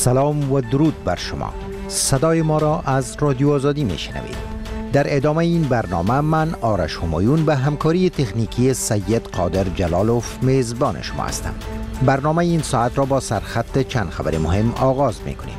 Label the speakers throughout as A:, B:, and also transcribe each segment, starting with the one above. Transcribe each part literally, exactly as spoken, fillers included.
A: سلام و درود بر شما. صدای ما را از رادیو آزادی میشنوید. در ادامه این برنامه من آرش همایون به همکاری تکنیکی سید قادر جلالوف میزبان شما هستم. برنامه این ساعت را با سرخط چند خبر مهم آغاز میکنیم.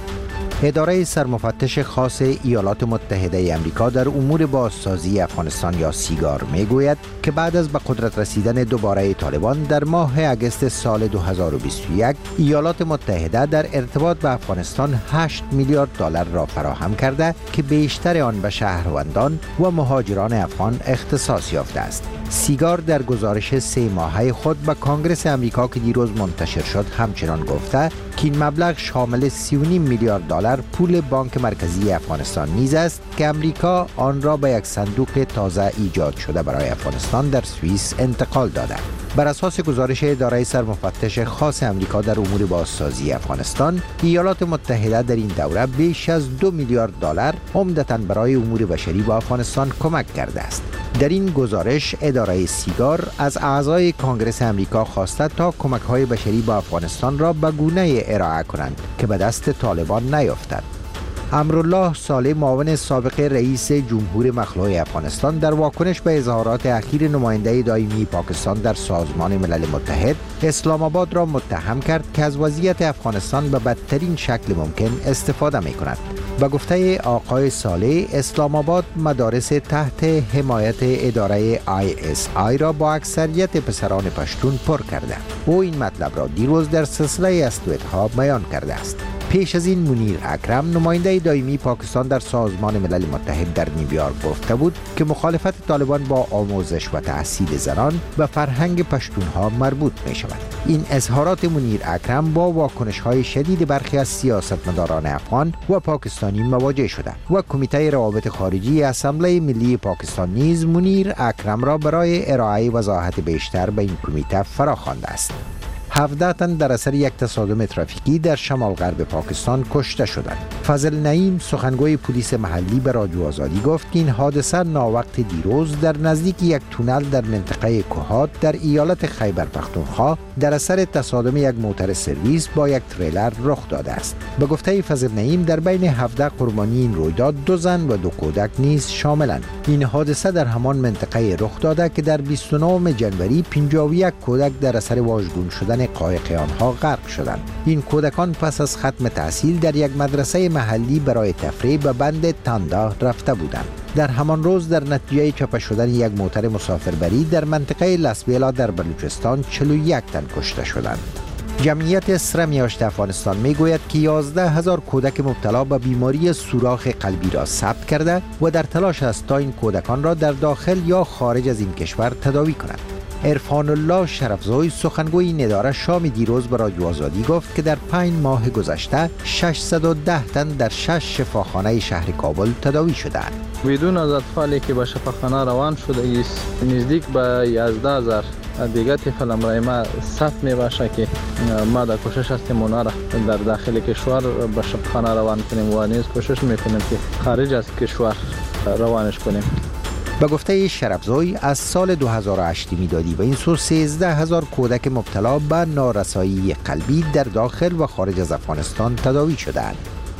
A: اداره سرمفتش خاص ایالات متحده آمریکا در امور بازسازی افغانستان یا سیگار میگوید که بعد از به قدرت رسیدن دوباره طالبان در ماه اگست سال دو هزار و بیست و یک ایالات متحده در ارتباط به افغانستان هشت میلیارد دلار را فراهم کرده که بیشتر آن به شهروندان و مهاجران افغان اختصاص یافته است. سیگار در گزارش سه ماهه خود به کانگرس آمریکا که دیروز منتشر شد همچنان گفته که این مبلغ شامل سی و نیم میلیارد دلار پول بانک مرکزی افغانستان نیز است که آمریکا آن را به یک صندوق تازه ایجاد شده برای افغانستان در سوئیس انتقال داده. بر اساس گزارش اداره سرمفتش خاص آمریکا در امور بازسازی افغانستان، ایالات متحده در این دوره بیش از دو میلیارد دلار عمدتاً برای امور بشری به افغانستان کمک کرده است. در این گزارش اداره سیگار از اعضای کانگرس آمریکا خواسته تا کمک‌های بشری به افغانستان را به گونه‌ای ارائه کنند که به دست طالبان نیفتد. امرالله صالح معاون سابق رئیس جمهور مخلوع افغانستان در واکنش به اظهارات اخیر نماینده دائمی پاکستان در سازمان ملل متحد اسلام آباد را متهم کرد که از وضعیت افغانستان به بدترین شکل ممکن استفاده می کند. به گفته آقای صالح، اسلام آباد مدارس تحت حمایت اداره آی اس آی را با اکثریت پسران پشتون پر کرده. او این مطلب را دیروز در سلسله استودها بیان کرده است. پیش از این منیر اکرم نماینده دائمی پاکستان در سازمان ملل متحد در نیویورک گفته بود که مخالفت طالبان با آموزش و تحصیل زنان به فرهنگ پشتونها مربوط می شود. این اظهارات منیر اکرم با واکنش های شدید برخی از سیاستمداران افغان و پاکستانی مواجه شده و کمیته روابط خارجی اسامبله ملی پاکستان نیز منیر اکرم را برای ارائه وضاحت بیشتر به این کمیته فراخوانده است. هفده تن در اثر یک تصادم ترافیکی در شمال غرب پاکستان کشته شدند. فضل نعیم سخنگوی پلیس محلی به رادیو آزادی گفت که این حادثه ناوقت دیروز در نزدیک یک تونل در منطقه کوهات در ایالت خیبر پختونخوا در اثر تصادم یک موتر سرویس با یک تریلر رخ داده است. به گفته فضل نعیم در بین هفده قربانی این رویداد دو زن و دو کودک نیز شاملند. این حادثه در همان منطقه رخ داده که در بیست و نهم ژانویه پنجاه و یک کودک در اثر واژگون شدن قایق آنها غرق شدند. این کودکان پس از ختم تحصیل در یک مدرسه محلی برای تفریح به بند تاندا رفته بودند. در همان روز در نتیجه چاپ شدن یک موتر مسافربری در منطقه لسبیلا در بلوچستان چهل و یک تن کشته شدند. جمعیت سرم یاشت افغانستان میگوید که یازده هزار کودک مبتلا به بیماری سوراخ قلبی را ثبت کرده و در تلاش است تا این کودکان را در داخل یا خارج از این کشور تداوی کنند. عرفان الله شرفزوی سخنگوی این اداره شام دیروز به رادیو آزادی گفت که در پنج ماه گذشته ششصد و ده تن در شش شفاخانه شهر کابل تداوی شدند.
B: بدون از اطفالی که به شفاخانه روان شده است نزدیک به یازده هزار دیگر طفل امرای ما ثبت می باشه که ما در کوشش هستیم اونا را در داخل کشور به شفاخانه روان کنیم و نیز کوشش میکنیم که خارج از کشور روانش کنیم.
A: به گفته شرفزوی از سال دو هزار و هشت میلادی به این سو سیزده هزار کودک مبتلا به نارسایی قلبی در داخل و خارج از افغانستان تداوی شدند.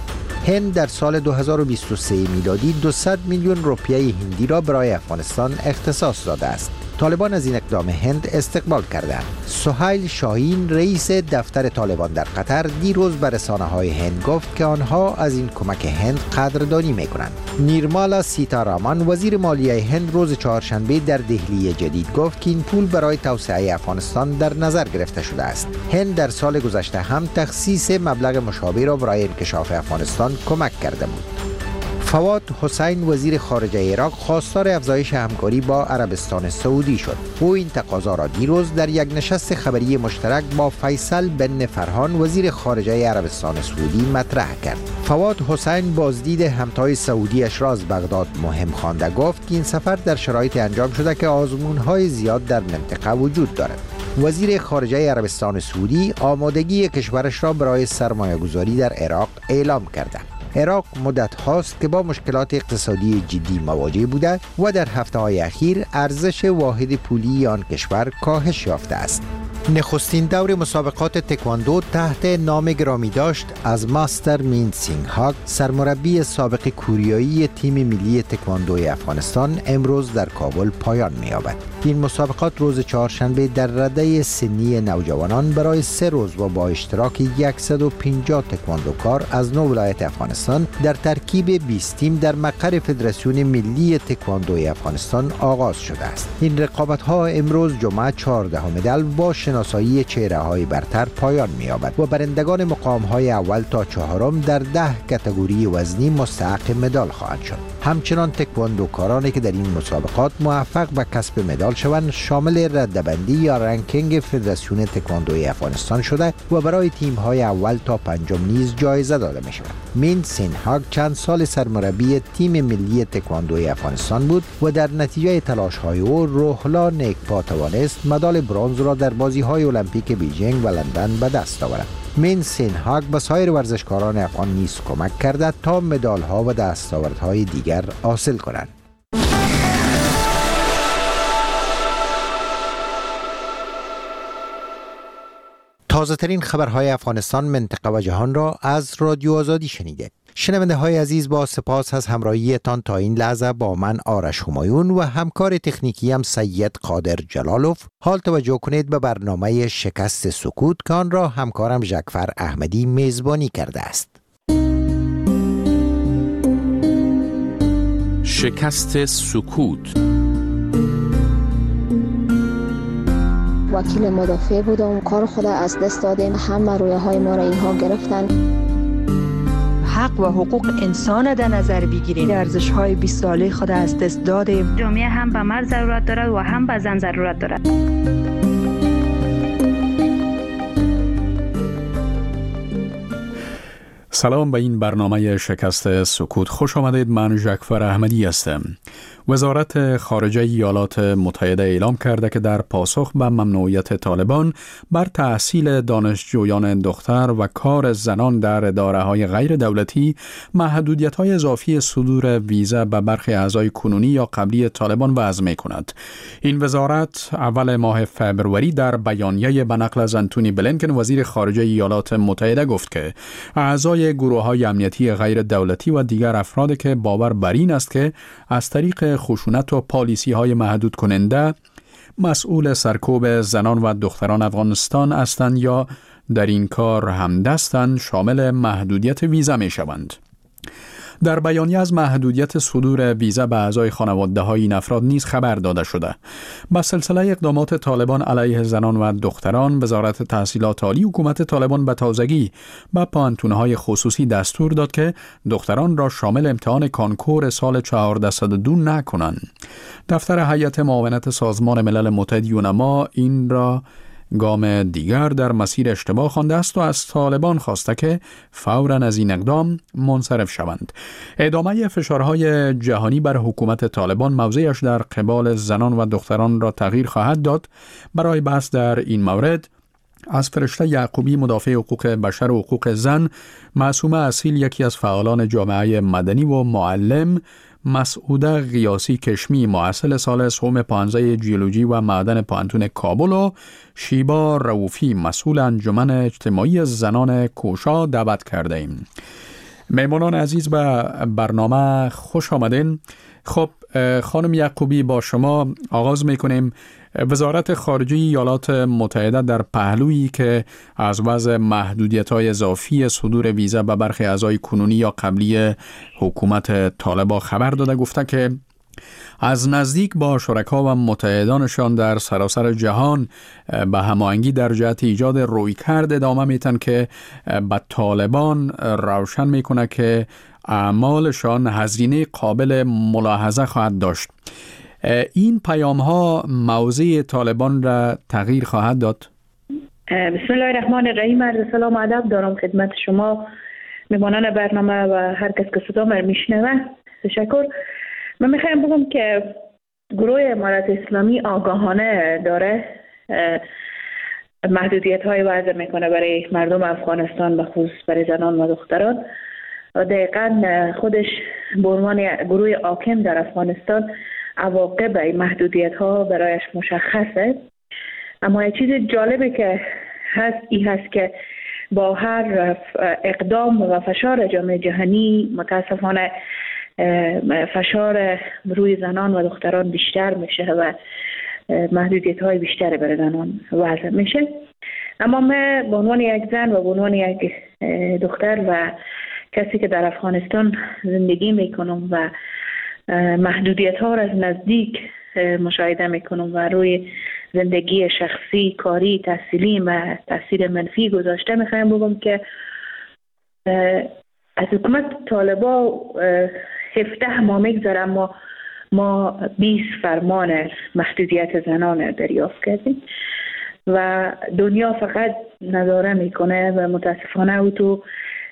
A: هند در سال دو هزار و بیست و سه میلادی دویست میلیون روپیه هندی را برای افغانستان اختصاص داده است. طالبان از این اقدام هند استقبال کردند. سهیل شاهین رئیس دفتر طالبان در قطر دیروز به رسانه‌های هند گفت که آنها از این کمک هند قدردانی می‌کنند. نیرمالا سیتارامان وزیر مالیه هند روز چهارشنبه در دهلی جدید گفت که این پول برای توسعه افغانستان در نظر گرفته شده است. هند در سال گذشته هم تخصیص مبلغ مشابه را برای انکشاف افغانستان کمک کرده بود. فواد حسین وزیر خارجه عراق خواستار افزایش همکاری با عربستان سعودی شد. او این تقاضا را دیروز در یک نشست خبری مشترک با فیصل بن فرهان وزیر خارجه عربستان سعودی مطرح کرد. فواد حسین بازدید همتای سعودیش را از بغداد مهم خوانده گفت که این سفر در شرایط انجام شده که آزمون‌های زیاد در منطقه وجود دارد. وزیر خارجه عربستان سعودی آمادگی کشورش را برای سرمایه‌گذاری در عراق اعلام کرده. عراق مدت هاست که با مشکلات اقتصادی جدی مواجه بوده و در هفته‌های اخیر ارزش واحد پولی آن کشور کاهش یافته است. نخستین دور مسابقات تکواندو تحت نام گرامی داشت از ماستر مین سینگ هاک، سرمربی سابق کوریایی تیم ملی تکواندوی افغانستان، امروز در کابل پایان می‌یابد. این مسابقات روز چهارشنبه در رده سنی نوجوانان برای سه روز و با اشتراک صد و پنجاه تکواندوکار از نه ولایت افغانستان در ترکیب بیست تیم در مقر فدراسیون ملی تکواندوی افغانستان آغاز شده است. این رقابت‌ها امروز جمعه چهاردهم دل با شناسایی چهره‌های برتر پایان می‌یابد و برندگان مقام‌های اول تا چهارم در ده کاتگوری وزنی مستحق مدال خواهند شد. همچنان تکواندوکارانی که در این مسابقات موفق به کسب مدال شوند شامل رده‌بندی یا رنکینگ فدراسیون تکواندوی افغانستان شده و برای تیم‌های اول تا پنجم نیز جایزه داده می‌شود. مین سین هاک چند سال سرمربی تیم ملی تکواندوی افغانستان بود و در نتیجه تلاش‌های او روحلا نیکپا توانست مدال برنز را در بازی‌های المپیک بیجینگ و لندن به دست آورد. مین سین هاک به سایر ورزشکاران افغان نیز کمک کرده تا مدال‌ها و دستاوردهای دیگر حاصل کنند. تازه ترین خبرهای افغانستان، منطقه و جهان را از رادیو آزادی شنیدید. شنونده های عزیز، با سپاس از همراهیتان تا این لحظه با من آرش همایون و همکار تکنیکی هم سید قادر جلالوف. حال توجه کنید به برنامه شکست سکوت که آن را همکارم جعفر احمدی میزبانی کرده است.
C: شکست سکوت.
D: وکیل مدافع بودم، کار خود از دست دادیم، همه رویه های ما را اینها گرفتن.
E: حق و حقوق انسان در نظر بگیریم. ارزش های بیست ساله خود از دست دادیم.
F: جامعه هم به مرد ضرورت دارد و هم به زن ضرورت دارد.
C: سلام به این برنامه شکست سکوت. خوش آمدید. من جعفر احمدی هستم. وزارت خارجه ایالات متحده اعلام کرده که در پاسخ به ممنوعیت طالبان بر تحصیل دانشجویان دختر و کار زنان در اداره‌های غیر دولتی محدودیت‌های اضافی صدور ویزا به برخی اعضای کنونی یا قبلی طالبان وضع می‌کند. این وزارت اول ماه فوریه در بیانیه به نقل از انتونی بلینکن وزیر خارجه ایالات متحده گفت که اعضای گروه‌های امنیتی غیر دولتی و دیگر افرادی که باور بر این است که از طریق خشونت و پالیسی های محدود کننده مسئول سرکوب زنان و دختران افغانستان هستند یا در این کار همدستند، شامل محدودیت ویزا می شوند. در بیانیه از محدودیت صدور ویزا به اعضای خانواده های این افراد نیز خبر داده شده. با سلسله اقدامات طالبان علیه زنان و دختران، وزارت تحصیلات عالی حکومت طالبان به تازگی به پانتونهای خصوصی دستور داد که دختران را شامل امتحان کانکور سال چهارصد و دو نکنند. دفتر هیئت معاونت سازمان ملل متحد یونما این را گام دیگر در مسیر اشتباه خوانده است و از طالبان خواسته که فوراً از این اقدام منصرف شوند. ادامه فشارهای جهانی بر حکومت طالبان موضعش در قبال زنان و دختران را تغییر خواهد داد. برای بحث در این مورد از فرشته یعقوبی، مدافع حقوق بشر و حقوق زن، معصومه اصیل، یکی از فعالان جامعه مدنی و معلم، مسعوده غیاسی کشمی، محصل سال سوم پانزده جیولوژی و معدن پانتون کابل، و شیبا رؤوفی، مسئول انجمن اجتماعی زنان کوشا دعوت کرده ایم. میمونان عزیز به برنامه خوش آمدین. خب خانم یعقوبی، با شما آغاز میکنیم. وزارت خارجه ایالات متحده در پهلویی که از وضع محدودیت‌های اضافی صدور ویزا به برخی اعضای کنونی یا قبلی حکومت طالبان خبر داده، گفته که از نزدیک با شرکا و متحدانشان در سراسر جهان به هماهنگی در جهت ایجاد رویکرد ادامه میتن که به طالبان روشن میکنه که اعمالشان هزینه قابل ملاحظه خواهد داشت. این پیام ها موضع طالبان را تغییر خواهد داد؟
F: بسم الله الرحمن الرحیم. عرض سلام و ادب دارم خدمت شما میهمانان برنامه و هر کس که صدا مرا میشنوه. تشکر. من میخوایم بگم که گروه امارت اسلامی آگاهانه داره محدودیت های وضع میکنه برای مردم افغانستان، به خصوص برای زنان و دختران. و دقیقا خودش به عنوان گروه حاکم در افغانستان عواقب این محدودیت ها برایش مشخصه اما یک چیز جالبه که هست این هست که با هر اقدام و فشار جامعه جهانی متاسفانه فشار روی زنان و دختران بیشتر میشه و محدودیت های بیشتر برای زنان وضع میشه. اما من به عنوان یک زن و به عنوان یک دختر و کسی که در افغانستان زندگی میکنم و محدودیت ها را از نزدیک مشاهده میکنم و روی زندگی شخصی، کاری، تحصیلی و تاثیر منفی گذاشته، میخوایم بگم که از حکومت طالبا هفده ماه میگذره ما ما بیست فرمان محدودیت زنان دریافت کردیم و دنیا فقط نظاره میکنه و متاسفانه او تو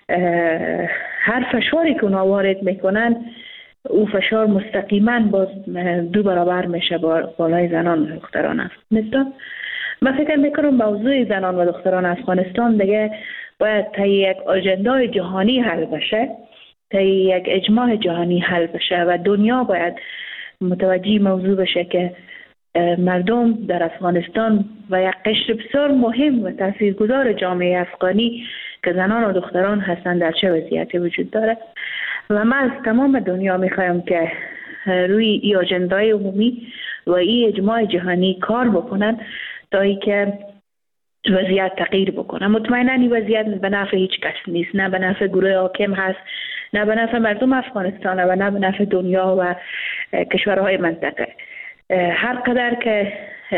F: هر فشاری که اونا وارد میکنن او فشار مستقیما باز دو برابر میشه با بالای زنان و دختران افغانستان. من فکر میکنم موضوع زنان و دختران افغانستان دیگه باید تا یک اجندای جهانی حل بشه، تا یک اجماع جهانی حل بشه و دنیا باید متوجه موضوع بشه که مردم در افغانستان و یک قشر بسیار مهم و تاثیرگذار جامعه افغانی که زنان و دختران هستند در چه وضعیتی وجود داره. و من از تمام دنیا میخوایم که روی این اجندای عمومی و این اجماع جهانی کار بکنن تا ای که وضعیت تغییر بکنه. مطمئنا این وضعیت به نفع هیچ کس نیست، نه به نفع گروه حاکم هست، نه به نفع مردم افغانستان و نه به نفع دنیا و کشورهای منطقه. هر قدر که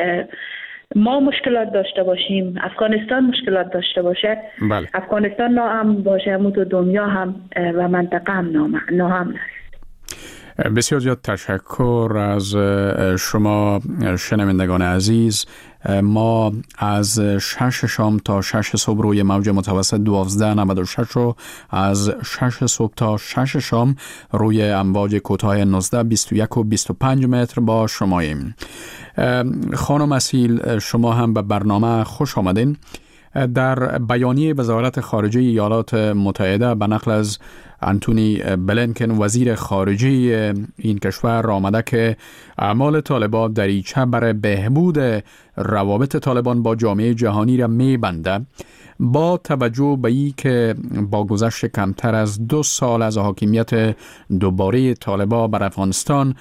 F: ما مشکلات داشته باشیم، افغانستان مشکلات داشته باشه،
C: بله.
F: افغانستان ناامن باشه، همون تو دنیا هم و منطقه هم ناامن است.
C: بسیار زیاد تشکر از شما شنوندگان عزیز. ما از شش شام تا شش صبح روی موج متوسط دوازده نود و شش و از شش صبح تا شش شام روی امواج کوتاه نوزده بیست و یک و بیست و پنج متر با شماییم. خانم اصیل، شما هم به برنامه خوش آمدین. در بیانیه وزارت خارجه ایالات متحده به نقل از انتونی بلینکن وزیر خارجه این کشور آمده که اعمال طالبان دریچه برای بهبود روابط طالبان با جامعه جهانی را می‌بنده. با توجه به این که با گذشت کمتر از دو سال از حاکمیت دوباره طالبان بر افغانستان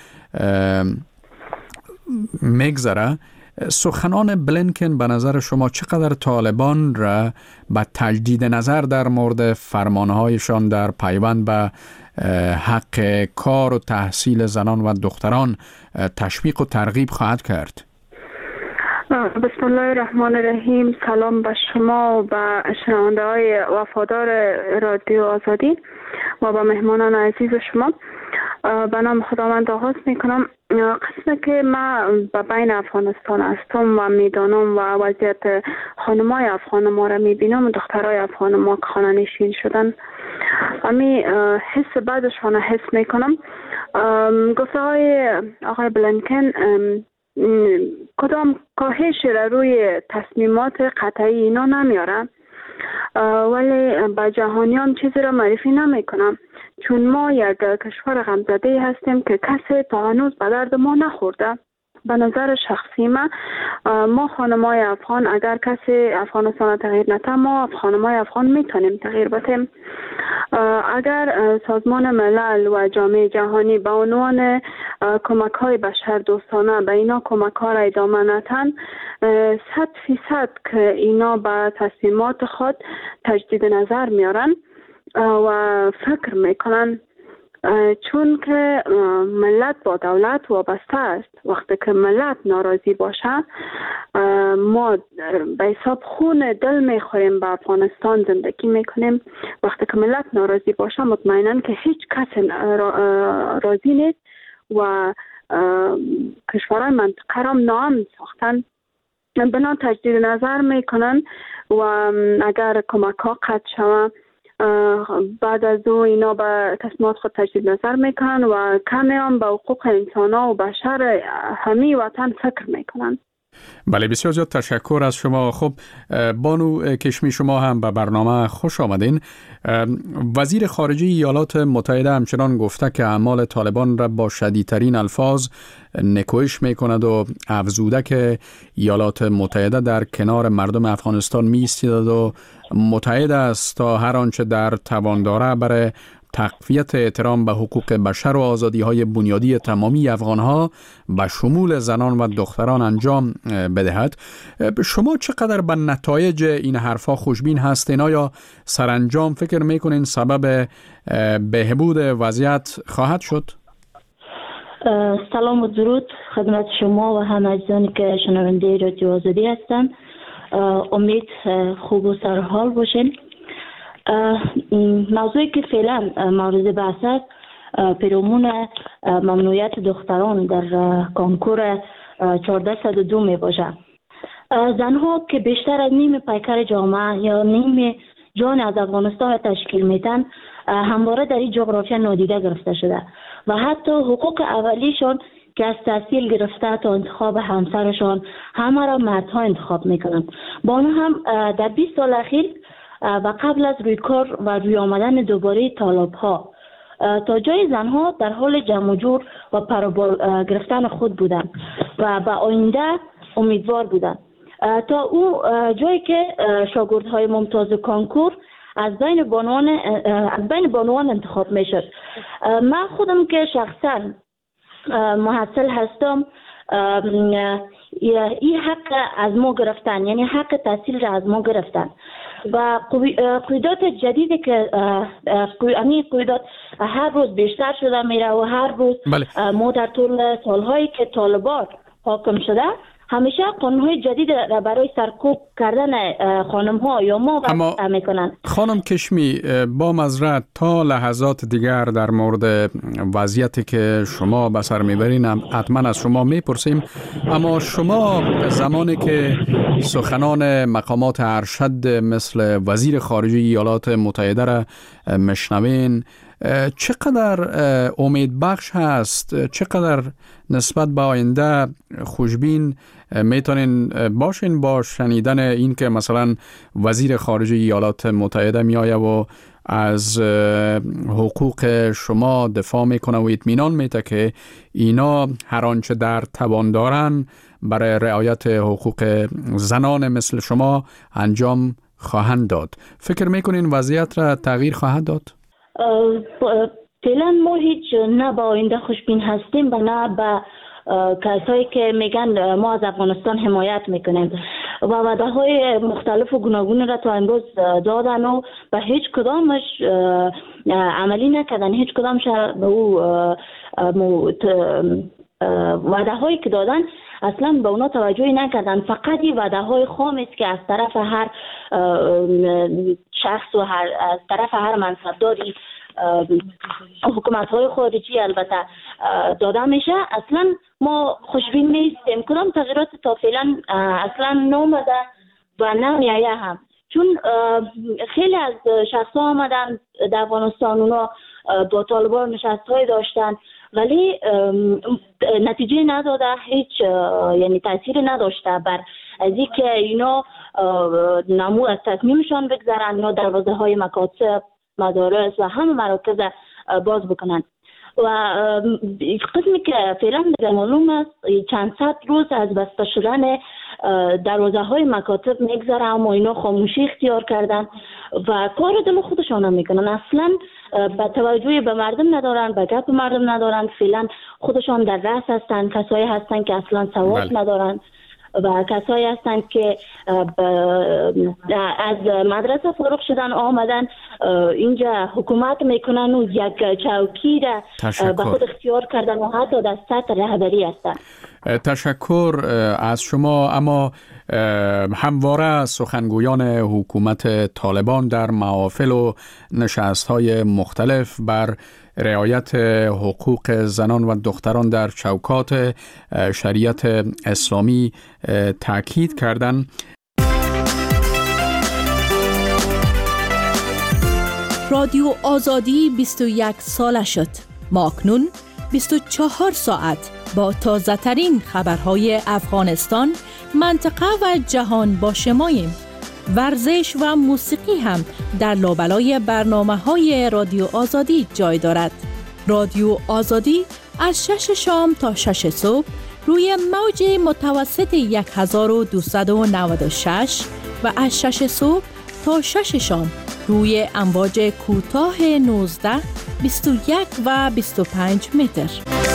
C: میگذره، سخنان بلینکن به نظر شما چقدر طالبان را به تجدید نظر در مورد فرمانهایشان در پیوند به حق کار و تحصیل زنان و دختران تشویق و ترغیب خواهد کرد؟
G: بسم الله الرحمن الرحیم. سلام به شما و به شنونده های وفادار رادیو آزادی و به مهمانان عزیز شما. به نام خداوند آغاز میکنم. قسمه که من به بین افغانستان هستم و میدانم و وضعیت خانمای افغان ما را میبینم، دخترای افغان ما که خانه نشین شدن، امی حس بعدشان حس میکنم. گفته های آقای بلینکن کدام کاهش را روی تصمیمات قطعی اینا نمیارن، ولی به جهانیان چیزی را معرفی نمیکنم، چون ما یک کشور غمزده هستیم که کسی تا هنوز به درد ما نخورده. به نظر شخصی ما ما خانمای افغان اگر کسی افغانستان تغییر نده، ما خانمای افغان میتونیم تغییر بدیم. اگر سازمان ملل و جامعه جهانی به عنوان کمک های بشر دوستانه به اینا کمک ها را ادامه ندن، صد فیصد که اینا به تصمیمات خود تجدید نظر میارن و فکر میکنن، چون که ملت با دولت وابسته است. وقتی که ملت ناراضی باشه، ما به حساب خون دل میخوریم، به افغانستان زندگی میکنیم. وقتی که ملت ناراضی باشه، مطمئناً که هیچ کس راضی نیست و کشورهای منطقه را ناامن ساختن. بنا تجدید نظر میکنن و اگر کمک ها قطع شود، بعد از او اینا به تصمیمات خود تجدید نظر میکنن و کمی هم به حقوق انسان ها و بشر همی وطن فکر میکنن.
C: بله، بسیار زیاد تشکر از شما. خب بانو کشمی، شما هم به برنامه خوش آمدین. وزیر خارجه ایالات متحده همچنان گفته که اعمال طالبان را با شدیدترین الفاظ نکوهش میکند و افزوده که ایالات متحده در کنار مردم افغانستان می ایستد و متحد است تا هر آنچه در توان داره برای تقویت احترام به حقوق بشر و آزادی‌های بنیادی تمامی افغان‌ها به شمول زنان و دختران انجام بدهد. شما چقدر به نتایج این حرفا خوشبین هستین؟ آیا سرانجام فکر میکنین سبب بهبود وضعیت خواهد شد؟
H: سلام و درود خدمت شما و همه عزیزانی که شنونده رادیو آزادی هستند. امید خوب و سرحال باشین. موضوعی که فعلا مورد بحث است پیرامون ممنوعیت دختران در کنکور چهارده صد و دو می باشد. زنها که بیشتر از نیم پیکر جامعه یا نیم جان از افغانستان تشکیل میتن همواره در این جغرافیا نادیده گرفته شده و حتی حقوق اولیشان که از تحصیل گرفته تا انتخاب همسرشان همه را مردها انتخاب میکنن. با آن هم در بیست سال اخیر و قبل از روی کار و روی آمدن دوباره طالب ها تا جای زنها در حال جمع و جور و پروبال گرفتن خود بودند و به آینده امیدوار بودند تا او جایی که شاگردهای ممتاز کانکور از بین بانوان از بین بانوان انتخاب میشد. من خودم که شخصا محصل هستم این حق از ما گرفتن، یعنی حق تحصیل را از ما گرفتن و قیودات جدیدی که یعنی قیودات هر روز بیشتر شده میره و هر روز بله. ما در طول سالهایی که طالبان حاکم شده همیشه قانونهای جدید را برای سرکوب کردن خانم ها یا ما وضع میکنن.
C: خانم کشمی، با معذرت تا لحظات دیگر در مورد وضعیتی که شما به سر میبرین حتما از شما میپرسیم، اما شما زمانی که سخنان مقامات ارشد مثل وزیر خارجه ایالات متحده را مشنوین، چقدر امید بخش هست، چقدر نسبت به آینده خوشبین میتونین باشین با شنیدن این که مثلا وزیر خارجه ایالات متحده میآید و از حقوق شما دفاع میکنه و اطمینان میده که اینا هر آنچه در توان دارن برای رعایت حقوق زنان مثل شما انجام خواهند داد؟ فکر میکنین وضعیت را تغییر خواهد داد؟
H: فعلا ما هیچ نه با آینده خوشبین هستیم و نه به کسایی که میگن ما از افغانستان حمایت میکنیم و وعده های مختلف و گوناگون را تا امروز دادن و به هیچ کدامش عملی نکردن. هیچ کدامش به او وعده هایی که دادن اصلا به اونا توجهی نکردن. فقط این وعده های خام است که از طرف هر شخص و هر از طرف هر منصبداری حکومت های خارجی البته داده میشه. اصلا ما خوشبین نیستیم. کدام تغییرات تا فعلا اصلا نامده و نمیایه هم، چون خیلی از شخص ها آمدن در افغانستان، اونا با طالبان نشست های داشتن ولی نتیجه نداده، هیچ یعنی تاثیر نداشته بر از اینکه اینا نمو از تصمیمشان بگذارن یا دروازه های مکاتب، مدارس و همه مراکز باز بکنن. و قسمی که فعلا دیگه معلوم است چند صد روز از بسته شدن دروازه های مکاتب میگذره اما اینا خاموشی اختیار کردن و کار دل خودشان هم میکنن. اصلا به توجهی به مردم ندارن، به گپ مردم ندارن. فعلا خودشان در رأس هستن، کسایی هستن که اصلا سواد بله. ندارن و کسایی هستند که از مدرسه فارغ شدن آمدن اینجا حکومت میکنن و یک چوکی را به خود اختیار کردن و حتی در سطح رهبری هستند.
C: تشکر از شما. اما همواره سخنگویان حکومت طالبان در محافل و نشست‌های مختلف بر رعایت حقوق زنان و دختران در چوکات شریعت اسلامی تاکید کردند.
I: رادیو آزادی بیست و یک ساله شد. ما اکنون بیست و چهار ساعت با تازه ترین خبرهای افغانستان، منطقه و جهان با شماییم. ورزش و موسیقی هم در لابلای برنامه‌های رادیو آزادی جای دارد. رادیو آزادی از شش شام تا شش صبح روی موج متوسط هزار و دویست و نود و شش و از شش صبح تا شش شام روی امواج کوتاه نوزده، بیست و یک و بیست و پنج متر.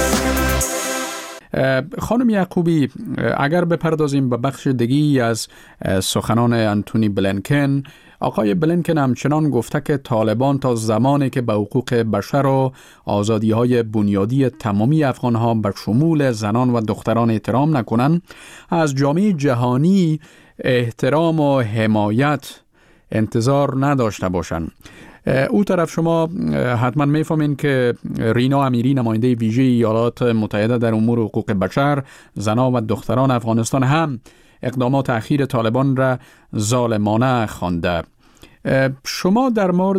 C: خانم یعقوبی، اگر بپردازیم به بخش دیگی از سخنان انتونی بلینکن، آقای بلینکن همچنان گفته که طالبان تا زمانی که به حقوق بشر و آزادی‌های بنیادی تمامی افغان‌ها به شمول زنان و دختران احترام نکنند، از جامعه جهانی احترام و حمایت انتظار نداشته باشند. او طرف شما حتما میفهمین که رینا امیری، نماینده ویژه ایالات متحده در امور حقوق بشر، زنان و دختران افغانستان، هم اقدامات اخیر طالبان را ظالمانه خوانده. شما در مورد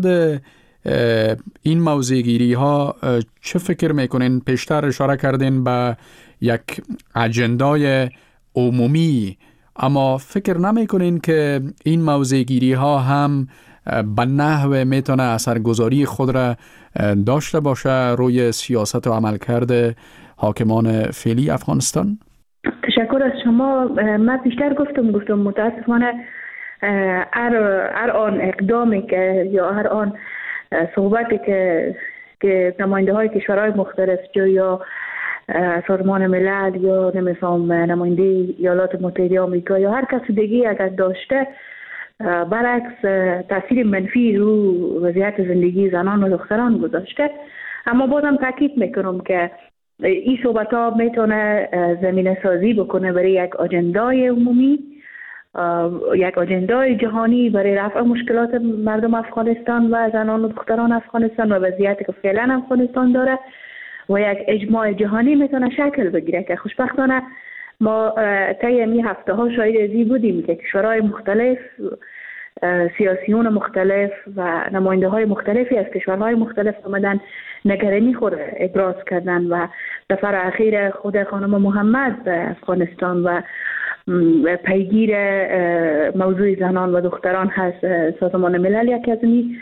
C: این موضوع گیری ها چه فکر میکنین؟ پیشتر اشاره کردین به یک اجندای عمومی، اما فکر نمیکنین که این موضوع گیری ها هم به نحو میتونه اثرگذاری خود را داشته باشه روی سیاست و عملکرد حاکمان فعلی افغانستان؟
F: تشکر از شما. من بیشتر گفتم گفتم متاسفانه هر هر آن اقدامی که یا هر آن صحبتی که که نماینده های کشورهای مختلف یا سازمان ملل یا نمیفهم نماینده ایالات متحده آمریکا یا هر کس دیگه اگر داشته، برعکس تاثیر منفی رو وضعیت زندگی زنان و دختران گذاشته. اما بازم تاکید میکنم که این صحبت ها میتونه زمینه سازی بکنه برای یک اجندای عمومی، یک اجندای جهانی برای رفع مشکلات مردم افغانستان و زنان و دختران افغانستان و وضعیتی که فعلا افغانستان داره و یک اجماع جهانی میتونه شکل بگیره که خوشبختانه ما طی این هفته ها شاهد ازی بودیم که کشورهای مختلف، سیاسیون مختلف و نماینده های مختلفی از کشورهای مختلف آمدن نگرانی خود ابراز کردن و سفر اخیر خود خانم محمد به افغانستان و پیگیر موضوع زنان و دختران هست. سازمان ملل یکی از این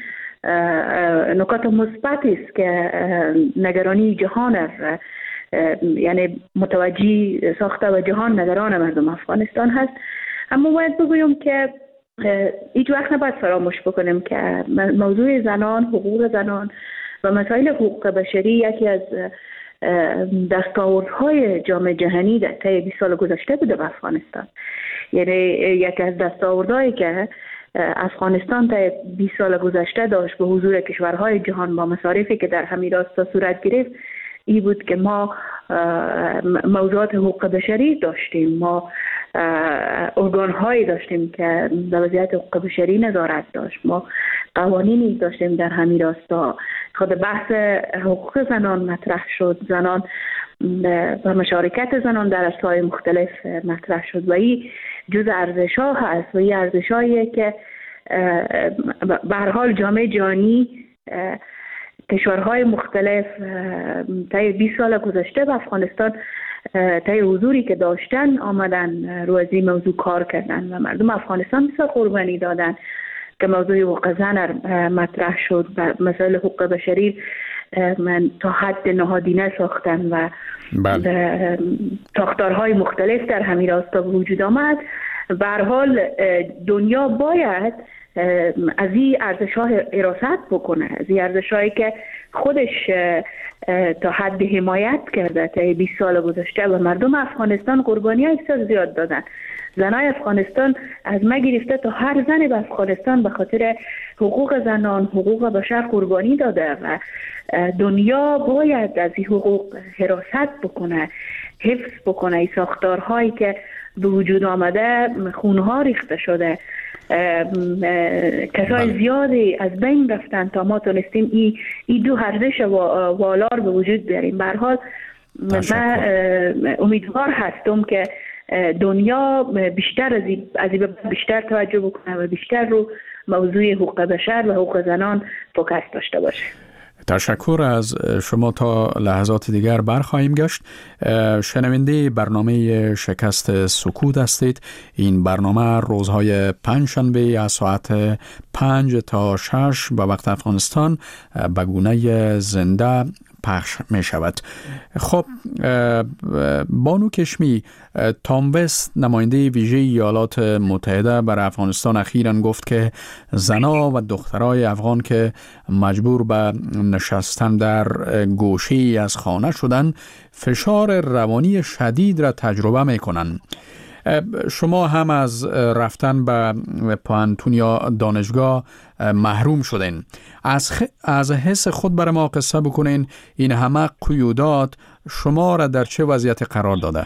F: نکات مثبتی است که نگرانی جهان است، یعنی متوجه ساخته و جهان نگران مردم افغانستان هست. اما باید بگویم که هیچ وقت نباید فراموش بکنیم که موضوع زنان، حقوق زنان و مسائل حقوق بشری یکی از دستاوردهای جامعه جهانی در طی بیست سال گذشته بوده به افغانستان. یعنی یکی از دستاوردهایی که افغانستان طی بیست سال گذشته داشت به حضور کشورهای جهان با مصارفی که در همین راستا صورت گرفت این بود که ما موضوعات حقوق بشری داشتیم، ما ارگان‌هایی داشتیم که در وضعیت حقوق بشری نظارت داشت، ما قوانینی داشتیم در همین راستا. خود بحث حقوق زنان مطرح شد، زنان و مشارکت زنان در اصلاح مختلف مطرح شد و این جز ارزش‌ها هست و این ارزش‌هایی که به هر حال جامعه جهانی کشورهای مختلف طی بیست سال گذشته به افغانستان طی حضوری که داشتن آمدن رو از این موضوع کار کردن و مردم افغانستان بسیار قربانی دادن که موضوع حقوق زن مطرح شد و مسائل حقوق بشری من تا حد نهادینه ساختن و بله. ساختارهای مختلف در همین راستا به وجود آمد. به هر حال دنیا باید از این ارزش‌ها حراست بکنه، از این ارزش‌هایی که خودش تا حد حمایت کرده تا بیست سال گذشته و مردم افغانستان قربانی‌های بسیار زیاد دادن. زنای افغانستان از ما گرفته تا هر زن به افغانستان به خاطر حقوق زنان، حقوق بشر قربانی داده و دنیا باید از این حقوق حراست بکنه، حفظ بکنه. این ساختارهایی که به وجود آمده خونها ریخته شده، کسای زیادی از بین رفتن تا ما تونستیم این ای دو ارزش والار به وجود بیاریم. به هر حال من امیدوار هستم که دنیا بیشتر از این بیشتر توجه بکنه و بیشتر رو موضوع حقوق بشر و حقوق زنان فوکس داشته باشه.
C: تشکر از شما. تا لحظات دیگر برخواهیم گشت. شنونده برنامه شکست سکوت هستید. این برنامه روزهای پنجشنبه از ساعت پنج تا شش به وقت افغانستان به گونه زنده پخش می شود. خب بانو کشمی، تام وست نماینده ویژه ایالات متحده بر افغانستان اخیراً گفت که زنها و دخترای افغان که مجبور به نشستن در گوشه‌ای از خانه شدن فشار روانی شدید را تجربه می کنند. شما هم از رفتن به پوهنتون یا دانشگاه محروم شدین. از, خ... از حس خود برای ما قصه بکنین. این همه قیودات شما را در چه وضعیت قرار داده؟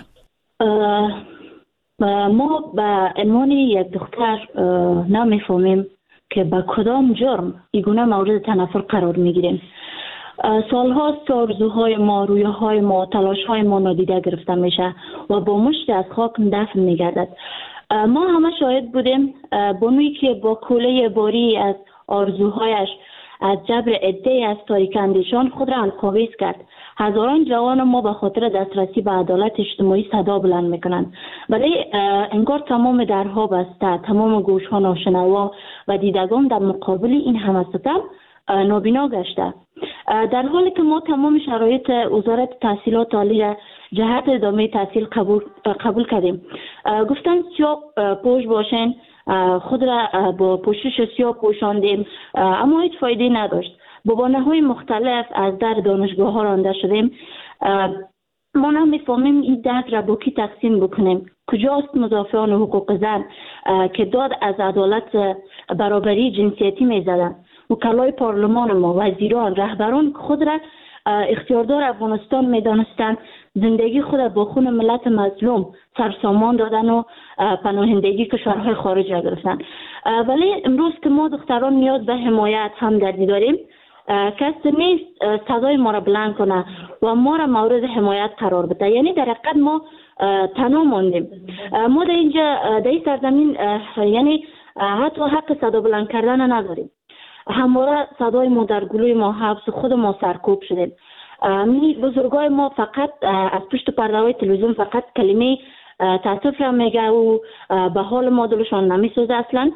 H: ما به عنوان یک دختر نمیفهمیم که به کدام جرم اینگونه مورد تنفر قرار میگیریم. سالهاست آرزوهای ما، رویاهای ما، تلاشهای ما نادیده گرفته میشه و با مشت از خاک دفن میگردد. ما همه شاهد بودیم بانویی که با کوله باری از آرزوهایش از جبر عده‌ای از تاریک‌اندیشان خود را القاویز کرد. هزاران جوان ما به خاطر دسترسی به عدالت اجتماعی صدا بلند میکنند، ولی انگار تمام درها بسته، تمام گوشها ناشنوا و دیدگان در مقابل این همه ستم نابینا گشته. در حالی که ما تمام شرایط وزارت تحصیلات عالی را جهت ادامه تحصیل قبول, قبول کردیم. گفتن سیاه پوش باشین، خود را با پوشش سیاه پوشاندیم، اما هیچ فایده نداشت. با بانه‌های مختلف از در دانشگاه ها رانده شدیم. ما نمی‌فهمیم این درد را با کی تقسیم بکنیم. کجاست مدافعان حقوق زن که داد از عدالت برابری جنسیتی می‌زدند؟ وکلای پارلمان ما، وزیران، رهبران خود را اختیاردار افغانستان می‌دانستند، زندگی خود با خون ملت مظلوم سرسامان دادن و پناهندگی کشورهای خارج را گرفتن. ولی امروز که ما دختران نیاز به حمایت همدردی داریم، کسی نیست صدای ما را بلند کنه و ما را مورد حمایت قرار بده. یعنی در حقیقت ما تنها ماندیم. ما در اینجا در این سرزمین یعنی حتی حق صدا بلند کردن نداریم. همواره صدای ما در گلوی ما حبس، خود ما سرکوب شدیم. می بزرگای ما فقط از پشت پرده های تلویزیون فقط کلمه تاسف را میگه و به حال ما دلشان نمیسوزه اصلا.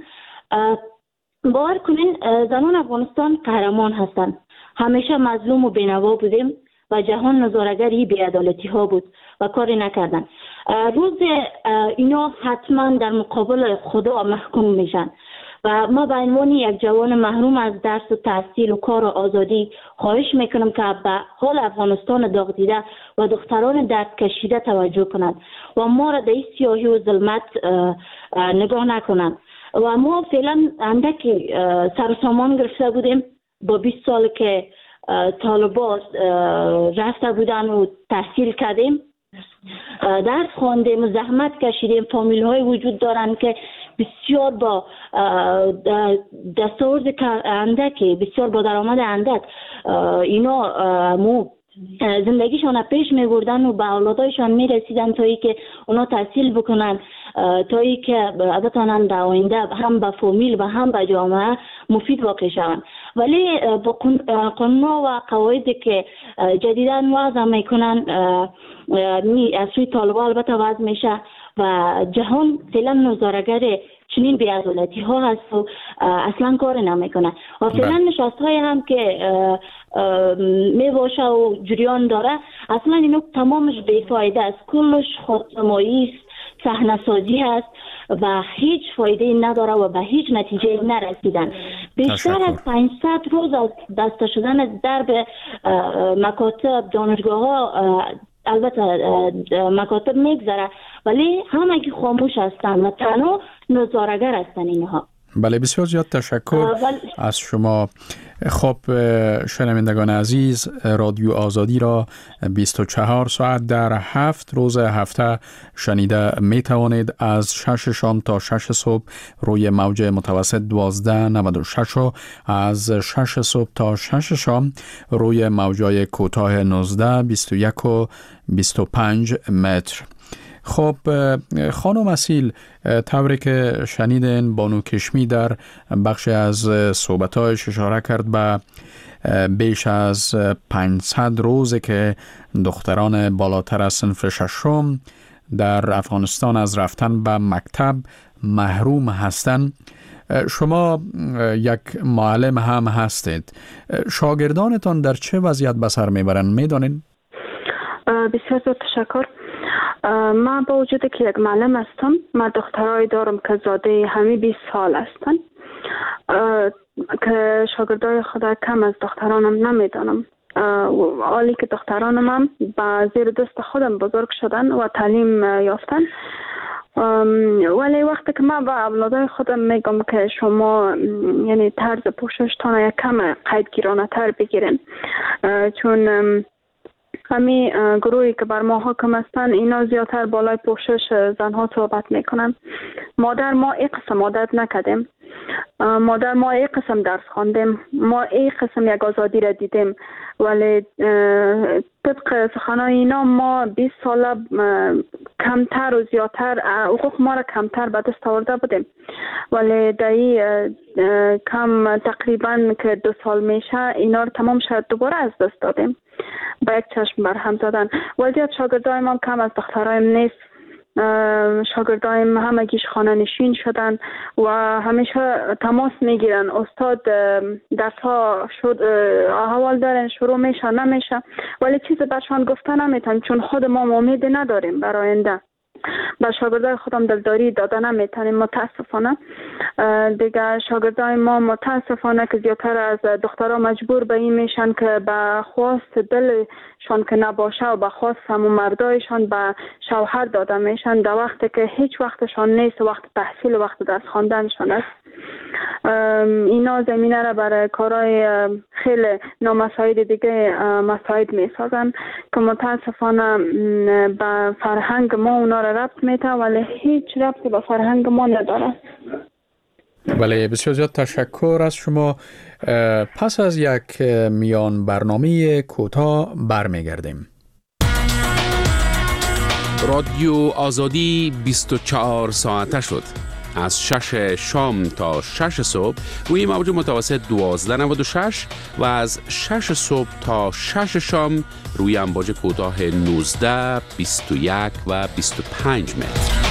H: باور کنین زنان افغانستان قهرمان هستند. همیشه مظلوم و بینوا بودیم و جهان نظاره‌گر بی‌عدالتی ها بود و کاری نکردن. روز اینا حتما در مقابل خدا محکوم میشن و ما به عنوان یک جوان محروم از درس و تحصیل و کار و آزادی خواهش میکنم که به حال افغانستان داغ دیده و دختران درد کشیده توجه کنند و ما را در سیاهی و ظلمت نگاه نکنند. و ما فعلا اندکی سرسامان گرفته بودیم با بیست سال که طالبان رفته بودن و تحصیل کردیم، درس خواندیم و زحمت کشیدیم. فامیل های وجود دارن که بسیار با دستاورد اندکی، بسیار با درآمد اندک اینا مو زندگیشان پیش می بردن و به اولادایشان می رسیدن تا ای که اونا تحصیل بکنن، تا ای که بتانن در آینده هم به فامیل و هم به جامعه مفید واقع شوند. ولی با قانون و قواعدی که جدیداً وضع میکنن از سوی طالبان البته وضع میشه و جهان فعلا نظاره‌گر چنین بی‌عدالتی ها هست و اصلا کار نمیکنه و فعلا نشست های هم که می باشه و جریان داره اصلا اینو تمامش بیفایده است، کلش خودنمایی است، صحنه‌سازی هست و هیچ فایده نداره و به هیچ نتیجه نرسیدن. بیشتر از پانصد روز از دست شدن از درب مکاتب دانشگاه ها البته مکاتب میگذره ولی همه که خاموش هستن و تنها نظاره‌گر هستن اینها.
C: بله بسیار زیاد تشکر از شما. خب شنوندگان عزیز، رادیو آزادی را بیست و چهار ساعت در هفت روز هفته شنیده می توانید از شش شام تا شش صبح روی موج متوسط دوازده نود و شش و از شش صبح تا شش شام روی موجای کوتاه نوزده بیست و یک و بیست و پنج متر. خب خانم اصیل، طوری که شنیدین بانو کشمی در بخش از صحبتایش اشاره کرد به بیش از پانصد روزه که دختران بالاتر از صنف ششم در افغانستان از رفتن به مکتب محروم هستند. شما یک معلم هم هستید. شاگردانتان در چه وضعیت به سر میبرند میدانین؟
G: بسیار زود تشکر. من با وجود که یک معلم هستم، من دخترای دارم که زاده همه بیست سال هستن که شاگردای خدا کم از دخترانم نمیدانم. حالی که دخترانم هم با زیر دست خودم بزرگ شدن و تعلیم یافتن، ولی وقتی که من با اولادای خودم میگم که شما یعنی طرز پوششتان یک کم قیدگیرانه تر بگیرین، چون همین گروهی که بر ما حاکم هستن اینا زیادتر بالای پوشش زنها صحبت میکنن. مادر ما این قسم عادت نکردیم، مادر ما این قسم درس خواندیم، ما این قسم یک آزادی را دیدیم، ولی طبق سخنان اینا ما بیست ساله کمتر و زیادتر حقوق ما را کمتر به دست آورده بودیم، ولی در این کم تقریبا که دو سال میشه اینا رو تمام شد دوباره از دست دادیم. با یک چشم بر هم زدن. وضعیت شاگردای ما کم از دخترایم نیست. شاگردایم همگیش خانه نشین شدن و همیشه تماس میگیرن. استاد درس ها شد احوال دارن، شروع میشه نمیشه، ولی چیزی برشان گفته نمیتن، چون خود ما امید نداریم برای آینده. با شاگردای خودم دلداری داده نمیتونیم متاسفانه. دیگه شاگردای ما متاسفانه که زیادتر از دخترها مجبور به این میشن که به خواست دلشان که نباشه و به خواست همون مردایشان به شوهر داده میشن، در وقتی که هیچ وقتشان نیست، وقت تحصیل و وقت درس خواندنشان است. اینا زمینه را برای کارهای خیلی نامساعد دیگه مساعد می سازن که متاسفانه به فرهنگ ما اونا را ربط میده، ولی هیچ ربطی به فرهنگ ما نداره.
C: بله، بسیار زیاد تشکر از شما. پس از یک میان برنامه کوتاه برمیگردیم.
J: رادیو آزادی بیست و چهار ساعته شد. از شش شام تا شش صبح روی موج متوسط دوازده نود و شش و از شش صبح تا شش شام روی امواج کوتاه نوزده، بیست و یک و بیست و پنج متر.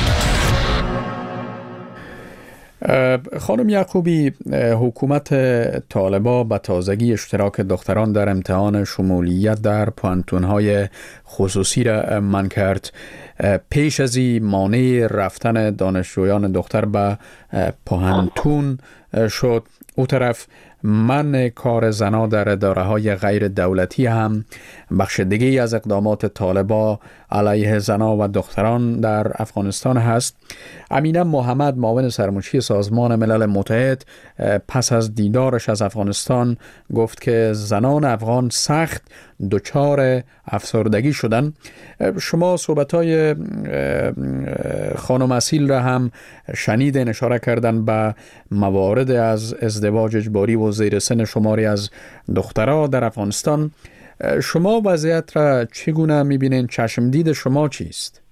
C: خانم یعقوبی، حکومت طالبان به تازگی اشتراک دختران در امتحان شمولیت در پانتون‌های خصوصی را منع کرد. پیش از این مانع رفتن دانشجویان دختر به پانتون شد. او طرف منع کار زنا در اداره‌های غیر دولتی هم بخش دیگری از اقدامات طالبان علیه زنا و دختران در افغانستان هست. امینه محمد، معاون سرمنشی سازمان ملل متحد، پس از دیدارش از افغانستان گفت که زنان افغان سخت دچار افسردگی شدن. شما صحبت‌های خانم اصیل را هم شنیدین، اشاره کردن به موارد از ازدواج اجباری و زیر سن شماری از دخترها در افغانستان. شما وضعیت را چگونه می‌بینین؟ چشم دید شما چیست؟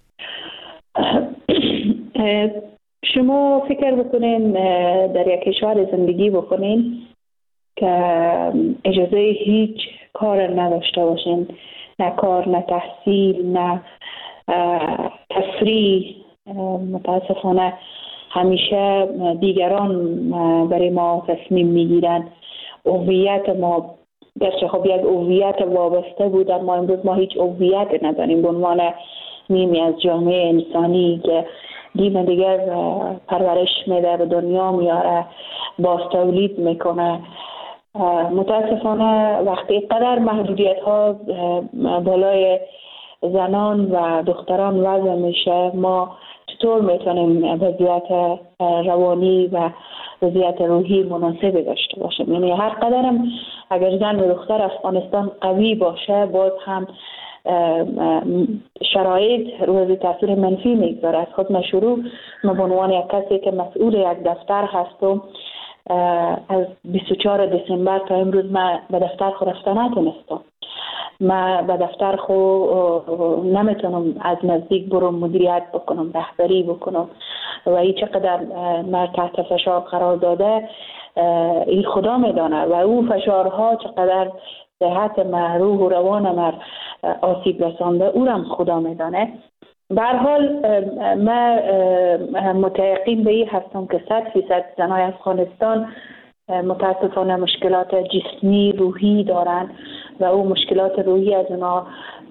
F: شما فکر بکنین در یک کشور زندگی بکنین که اجازه هیچ کار نداشته باشین، نه کار، نه تحصیل، نه تفریح. متاسفانه همیشه دیگران برای ما تصمیم میگیرن. هویت ما گرچه خب یک هویت وابسته بود، اما امروز ما هیچ هویت نداریم به عنوان نیمی از جامعه انسانی که دین دیگر پرورش میده، به دنیا میاره، باز تولید میکنه. متاسفانه وقتی قدر محدودیت ها بالای زنان و دختران وضع میشه، ما چطور میتونیم وضعیت روانی و وضعیت روحی مناسبی داشته باشیم؟ یعنی هر قدرم اگر زن و دختر افغانستان قوی باشه، باز هم شرایط روی تاثیر منفی میگذاره. از خود من شروع من به عنوان یک کسی که مسئول یک دفتر هستم، از بیست و چهارم دسامبر تا امروز من به دفتر خود رفتن نتونستم. ما به دفتر خو نمیتونم از نزدیک برم مدیریت بکنم، رهبری بکنم و این چقدر ما تحت فشار قرار داده این خدا میدانه و او فشارها چقدر صحت ما، روح و روان ما آسیب رسانده او هم خدا میدانه. به هر حال من متیقن به این هستم که صد فیصد زنای افغانستان متاسفانه مشکلات جسمی روحی دارن و او مشکلات روحی از اونا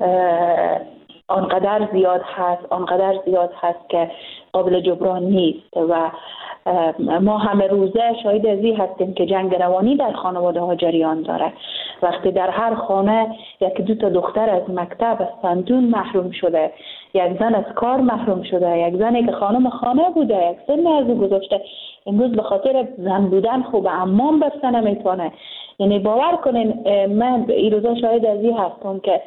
F: آنقدر زیاد هست آنقدر زیاد هست که قابل جبران نیست و ما همه روزه شاهد از این هستیم که جنگ روانی در خانواده ها جریان داره. وقتی در هر خانه یک دو تا دختر از مکتب از سندون محروم شده، یک زن از کار محروم شده، یک زنی که خانم خانه بوده یک سن از گذاشته امروز به خاطر زن بودن خوب امام بسته نمیتونه. یعنی باور کنین من این روزا شاهد از این هستم که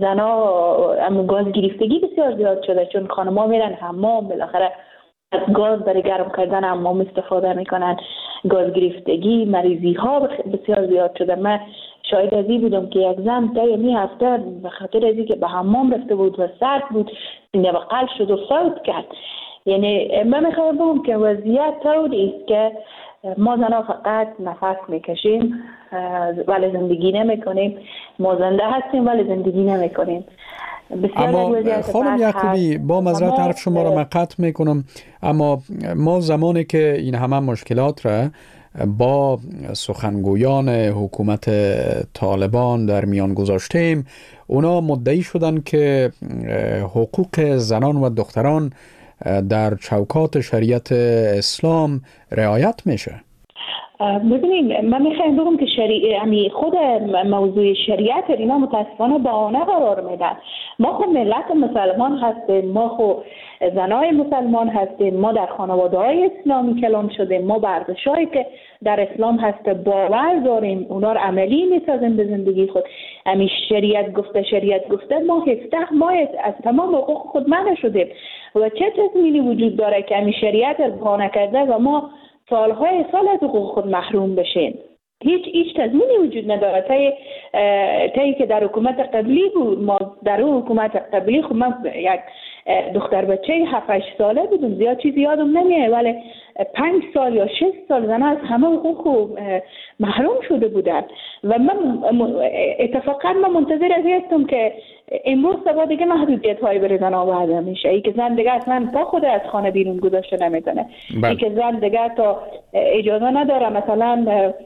F: زنا گاز گرفتگی بسیار زیاد شده چون خانم‌ها میرن حمام، بالاخره از گاز برای گرم کردن حمام استفاده میکنن، گاز گرفتگی مریضی ها بسیار زیاد شده. من شاهد از این بودم که یک زن تا یمی هفته به خاطر از که به حمام رفته بود و سرد بود سینه و قلب شد و فوت کرد. یعنی من میخوام بگم که وضعیت طوری است که ما زنها فقط نفس میکشیم ولی زندگی نمیکنیم، ما زنده هستیم ولی زندگی نمیکنیم.
C: اما خانم یعقوبی با معذرت حرف شما را من قطع میکنم، اما ما زمانی که این همه مشکلات را با سخنگویان حکومت طالبان در میان گذاشتیم، اونا مدعی شدن که حقوق زنان و دختران در چوکات شریعت اسلام رعایت میشه.
F: ببینید من میخوایم بگم که شریع یعنی خود موضوع شریعت اینا متاسفانه بهانه قرار میدن. ما خود ملت مسلمان هستیم، ما خود زنای مسلمان هستیم، ما در خانواده های اسلامی کلان شدیم، ما ورزشایی که در اسلام هست باور داریم، اونا رو عملی میسازیم به زندگی خود. همین شریعت گفته شریعت گفته ما هفده ماه از تمام حقوق خود منع شدیم و چه تضمینی وجود داره که همین شریعت رو بهانه کرده و ما سالهای سال از حقوق خود محروم بشین؟ هیچ هیچ تضمینی وجود نداره. تایی تایی که در حکومت قبلی بود، ما در اون حکومت قبلی خب من یک دختر بچه هفت هشت ساله بودم، زیاد چیزی یادم نمیاد ولی پنج سال یا شش سال زن از همه حقوق محروم شده بودن و من اتفاقا من منتظر از هستم که امروز سبا دیگه محدودیت های بر زن وضع میشه. ای که زن دیگه اصلا با خود از خانه بیرون گذاشته نمیتونه، ای که زن دیگه تا اجازه نداره مثلا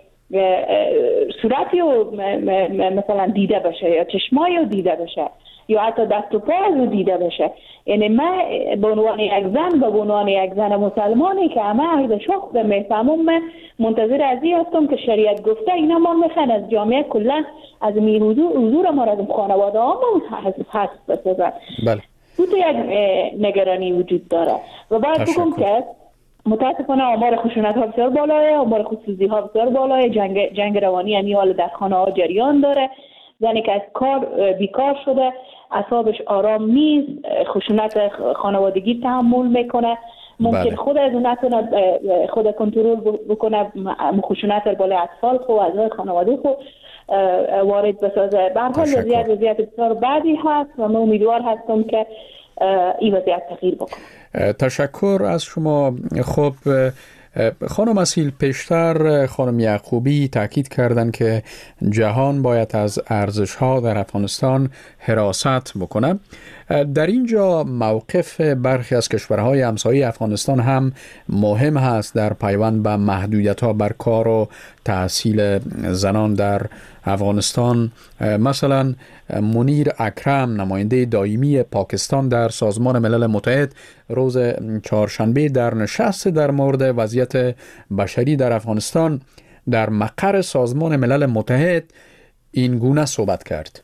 F: صورتی رو مثلا دیده بشه یا چشمایی رو دیده بشه یا حتی دست و پای رو دیده بشه. یعنی من به عنوان یک زن به عنوان یک زن مسلمانی که همه ارزش ها خود میفهمم، من منتظر از این هستم که شریعت گفته اینا ما میخوان از جامعه کلا از می حضور ما را از خانواده ها هست بسازن.
C: بله.
F: تو یک نگرانی وجود داره و باید بگم که متاسفانه آمار خشونت ها بسیار بالاه، آمار خودسوزی ها بسیار بالاه، جنگ جنگ روانی یعنی حال در خانه ها جریان داره. زنی که از کار بیکار شده، اعصابش آرام نیست، خشونت خانوادگی تحمل میکنه، ممکن بله. خود از اون نتونه خود کنترل بکنه، خشونت بالای اطفال خو اعضای خانواده خو وارد بسازه. به هر حال وضعیت وضعیت بسیار بدی هست و من امیدوار هستم که این وضعیت تغییر بکنه.
C: تشکر از شما. خب خانم اصیل، پیشتر خانم یعقوبی تاکید کردند که جهان باید از ارزش‌ها در افغانستان حراست بکنه. در اینجا موقف برخی از کشورهای همسایه افغانستان هم مهم هست در پیوند به محدودیت‌ها بر کار و تحصیل زنان در افغانستان. مثلا منیر اکرم، نماینده دائمی پاکستان در سازمان ملل متحد، روز چهارشنبه در نشست در مورد وضعیت بشری در افغانستان در مقر سازمان ملل متحد این گونه صحبت کرد.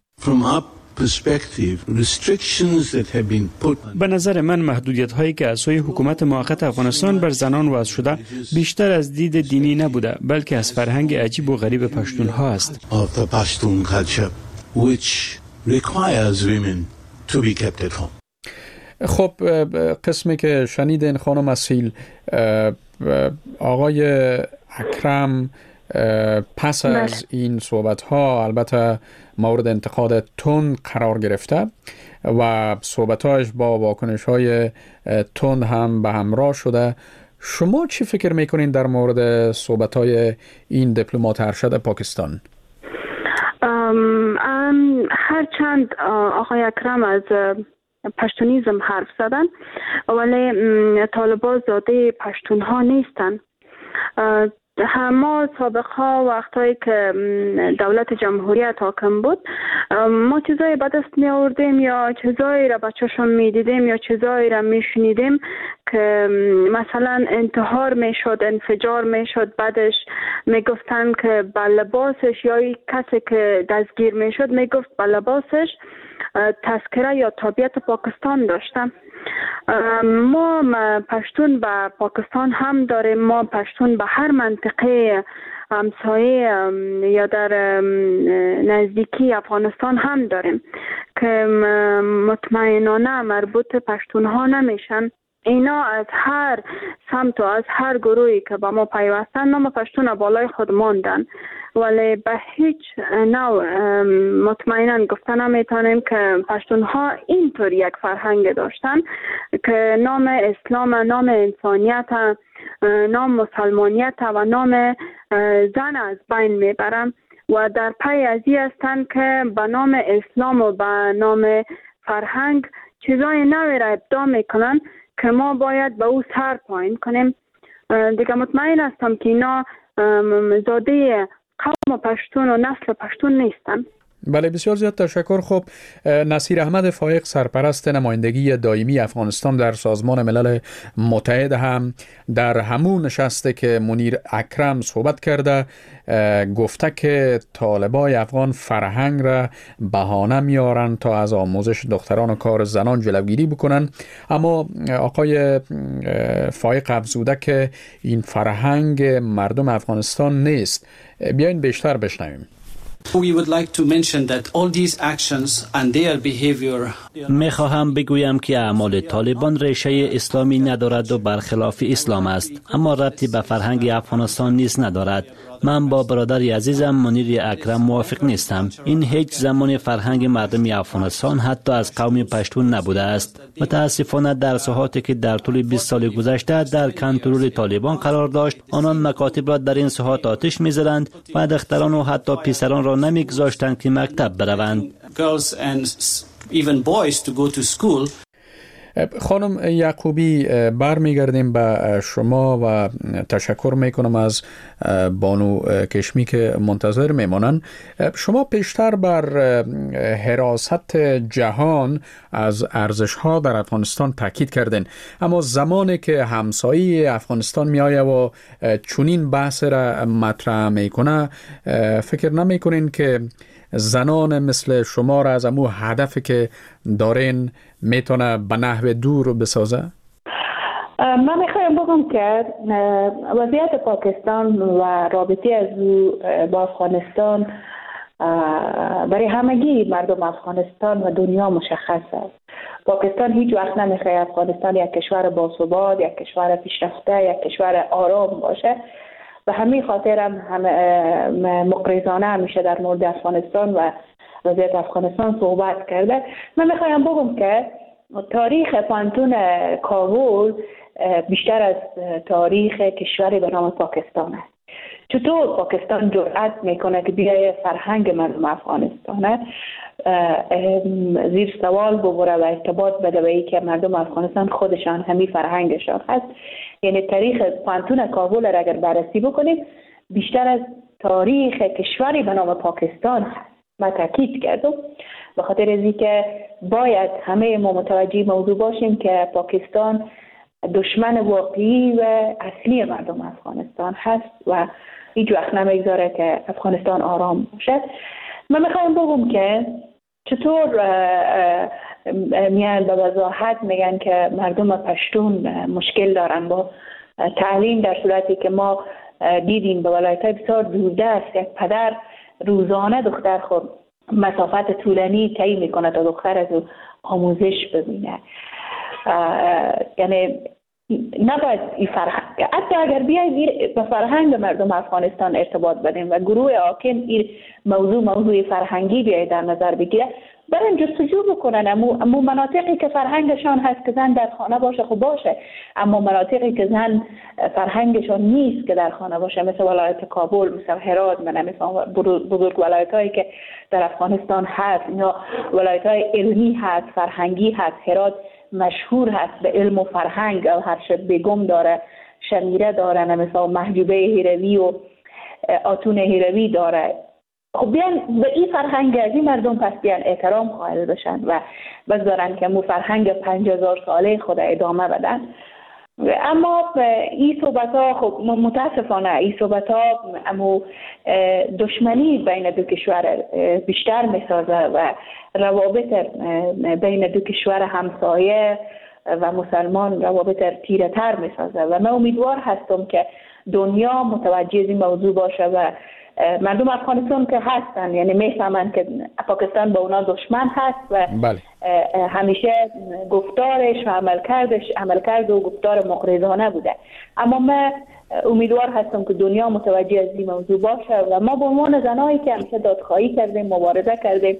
K: به نظر من محدودیت هایی که از سوی حکومت موقت افغانستان بر زنان وضع شده بیشتر از دید دینی نبوده بلکه از فرهنگ عجیب و غریب پشتون ها است.
C: خب قسمی که شنیدین خانم اصیل، آقای اکرم پس از این صحبت ها البته مورد انتقاد تند قرار گرفته و صحبتاش با واکنش های تند هم به همراه شده. شما چی فکر میکنین در مورد صحبت های این دیپلمات ارشد پاکستان؟
G: هرچند آقای اکرم از پشتونیزم حرف زدن ولی طالبان زاده پشتون ها نیستن. ما سابق ها وقتایی که دولت جمهوریت حاکم بود ما چیزایی به دست می آوردیم یا چیزایی را بچه‌شون می دیدیم یا چیزایی را می شنیدیم که مثلا انتحار می شد، انفجار می شد، بعدش می گفتن که با لباسش یا کسی که دستگیر می شد می گفت با لباسش تذکره یا تابعیت پاکستان داشتم. ما پشتون به پاکستان هم داریم، ما پشتون به هر منطقه همسایه یا در نزدیکی افغانستان هم داریم که مطمئنانه مربوط پشتون ها نمیشن. اینا از هر سمت و از هر گروهی که با ما پیوستن نام پشتون بالای خود ماندن، ولی به هیچ نوع مطمئنا گفتن نمیتونیم که پشتون ها اینطور یک فرهنگ داشتن که نام اسلام، نام انسانیت، نام مسلمانیت و نام زن از بین میبرن و در پی ازی هستند که به نام اسلام و به نام فرهنگ چیزای نوی را ابداع میکنن که ما باید به او سر پایین کنیم. دیگه مطمئن هستم که اینا زاده قوم پشتون و نسل پشتون نیستن.
C: بله، بسیار زیاد تشکر. خب نصیر احمد فایق، سرپرست نمایندگی دائمی افغانستان در سازمان ملل متحد، هم در همون نشسته که منیر اکرم صحبت کرده گفته که طالبای افغان فرهنگ را بهانه میارن تا از آموزش دختران و کار زنان جلوگیری بکنن. اما آقای فایق افزوده که این فرهنگ مردم افغانستان نیست. بیاین بیشتر بشنویم.
L: We would like to mention that all these actions and their behavior
M: میخواهم بگویم که اعمال طالبان ریشه اسلامی ندارد و برخلاف اسلام است، اما ربطی به فرهنگ افغانستان نیز ندارد. من با برادر عزیزم منیر اکرم موافق نیستم. این هیچ زمان فرهنگ مردم افغانستان حتی از قوم پشتون نبوده است. متاسفانه در ساحاتی که در طول بیست سال گذشته در کنترل طالبان قرار داشت، آنان مکاتب را در این ساحات آتش می‌زدند و دختران و حتی پسران را نمی‌گذاشتند که مکتب بروند.
C: خانم یعقوبی، برمیگردیم به شما و تشکر میکنم از بانو کشمی که منتظر میمانند. شما پیشتر بر حراست جهان از ارزش‌ها در افغانستان تاکید کردین، اما زمانی که همسایه افغانستان میآید و چنین بحث را مطرح میکنه، فکر نمیکنین که زنان مثل شما را از امو هدفی که دارین میتونه به نحو دور بسازه؟
F: من میخوایم بگم که وضعیت پاکستان و رابطه از او با افغانستان برای همگی مردم افغانستان و دنیا مشخص است. پاکستان هیچ وقت نمیخواد افغانستان یک کشور باثبات، یک کشور پیشرفته، یک کشور آرام باشه. به همین خاطر هم, هم مقریزانه همیشه در مورد افغانستان و وضعیت افغانستان صحبت کرده. من میخوایم بگم که تاریخ پانتون کابل بیشتر از تاریخ کشوری به نام پاکستان است. چطور پاکستان جرأت میکنه که بیای فرهنگ مردم افغانستانه زیر سوال ببره و ارتباط بده به اینکه مردم افغانستان خودشان همین فرهنگشان هست؟ یعنی تاریخ پانتون کابل را اگر بررسی بکنیم بیشتر از تاریخ کشوری به نام پاکستان هست. ما تاکید کردم به خاطر از اینکه باید همه ما متوجه موضوع باشیم که پاکستان دشمن واقعی و اصلی مردم افغانستان هست و هیچ وقت نمیگذاره که افغانستان آرام باشد. من میخوایم بگم که چطور میان به وضاحت میگن که مردم پشتون مشکل دارن با تعلیم، در صورتی که ما دیدیم به ولایت‌های بسیار دوردست یک پدر روزانه دختر خود مسافت طولانی طی میکنه تا دختر از او آموزش ببینه. یعنی نباید این فرهنگ، حتی اگر بیاید به فرهنگ مردم افغانستان ارتباط بدیم و گروه حاکم این موضوع موضوع فرهنگی بیاید در نظر بگیره، برن جستجو بکنن. امو, امو مناطقی که فرهنگشان هست که زن در خانه باشه خب باشه، اما مناطقی که زن فرهنگشان نیست که در خانه باشه، مثل ولایت کابل، مثل هرات، من نمیفهم بزرگ ولایت هایی که در افغانستان هست، یا ولایت های علمی هست، فرهنگی هست. هرات مشهور هست به علم و فرهنگ، هرشد بیگم داره، شمیره داره، نمیفهم محجوبه هیروی و آتون هیروی داره. خب بیان به این فرهنگ از این مردم پس بیان احترام قائل بشن و بذارن که مو فرهنگ پنج هزار ساله خود ادامه بدن. اما این صحبت ها خب متاسفانه این صحبت ها امو دشمنی بین دو کشور بیشتر میسازه و روابط بین دو کشور همسایه و مسلمان روابط تیره تر میسازه و من امیدوار هستم که دنیا متوجه این موضوع باشه و مردم افغانستان که هستن، یعنی میفهمن که پاکستان با اونا دشمن هست و بله. همیشه گفتارش و عملکردش عملکرد و گفتار مغرضانه بوده. اما من امیدوار هستم که دنیا متوجه از این موضوع باشه و ما به عنوان زنایی که همیشه دادخواهی کردیم، مبارزه کردیم،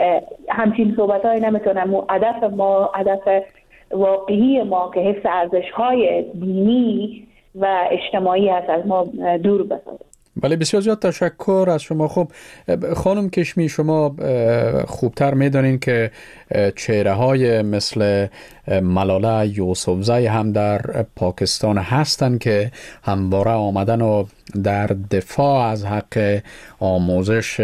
F: همچین صحبت‌های نمیتونم و هدف ما، هدف واقعی ما که حفظ ارزش‌های دینی و اجتماعی هست از ما دور بسازه.
C: بله بسیار زیاد تشکر از شما. خب خانم کشمی، شما خوبتر میدانین که چهره های مثل ملاله یوسفزی هم در پاکستان هستند که همواره آمدن و در دفاع از حق آموزش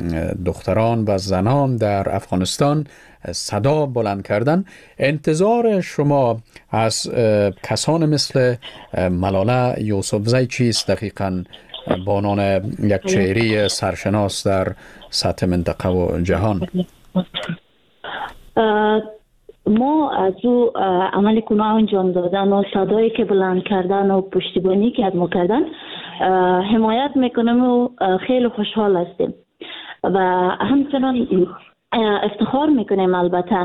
C: دختران و زنان در افغانستان صدا بلند کردن. انتظار شما از کسان مثل ملاله یوسفزی چیست دقیقاً به عنوان یک چهره سرشناس در سطح منطقه و جهان؟
H: ما از او عمل گناه انجام دادن و صدایی که بلند کردن و پشتیبانی که از ما کردن حمایت میکنیم و خیلی خوشحال هستیم و همچنان افتخار میکنیم. البته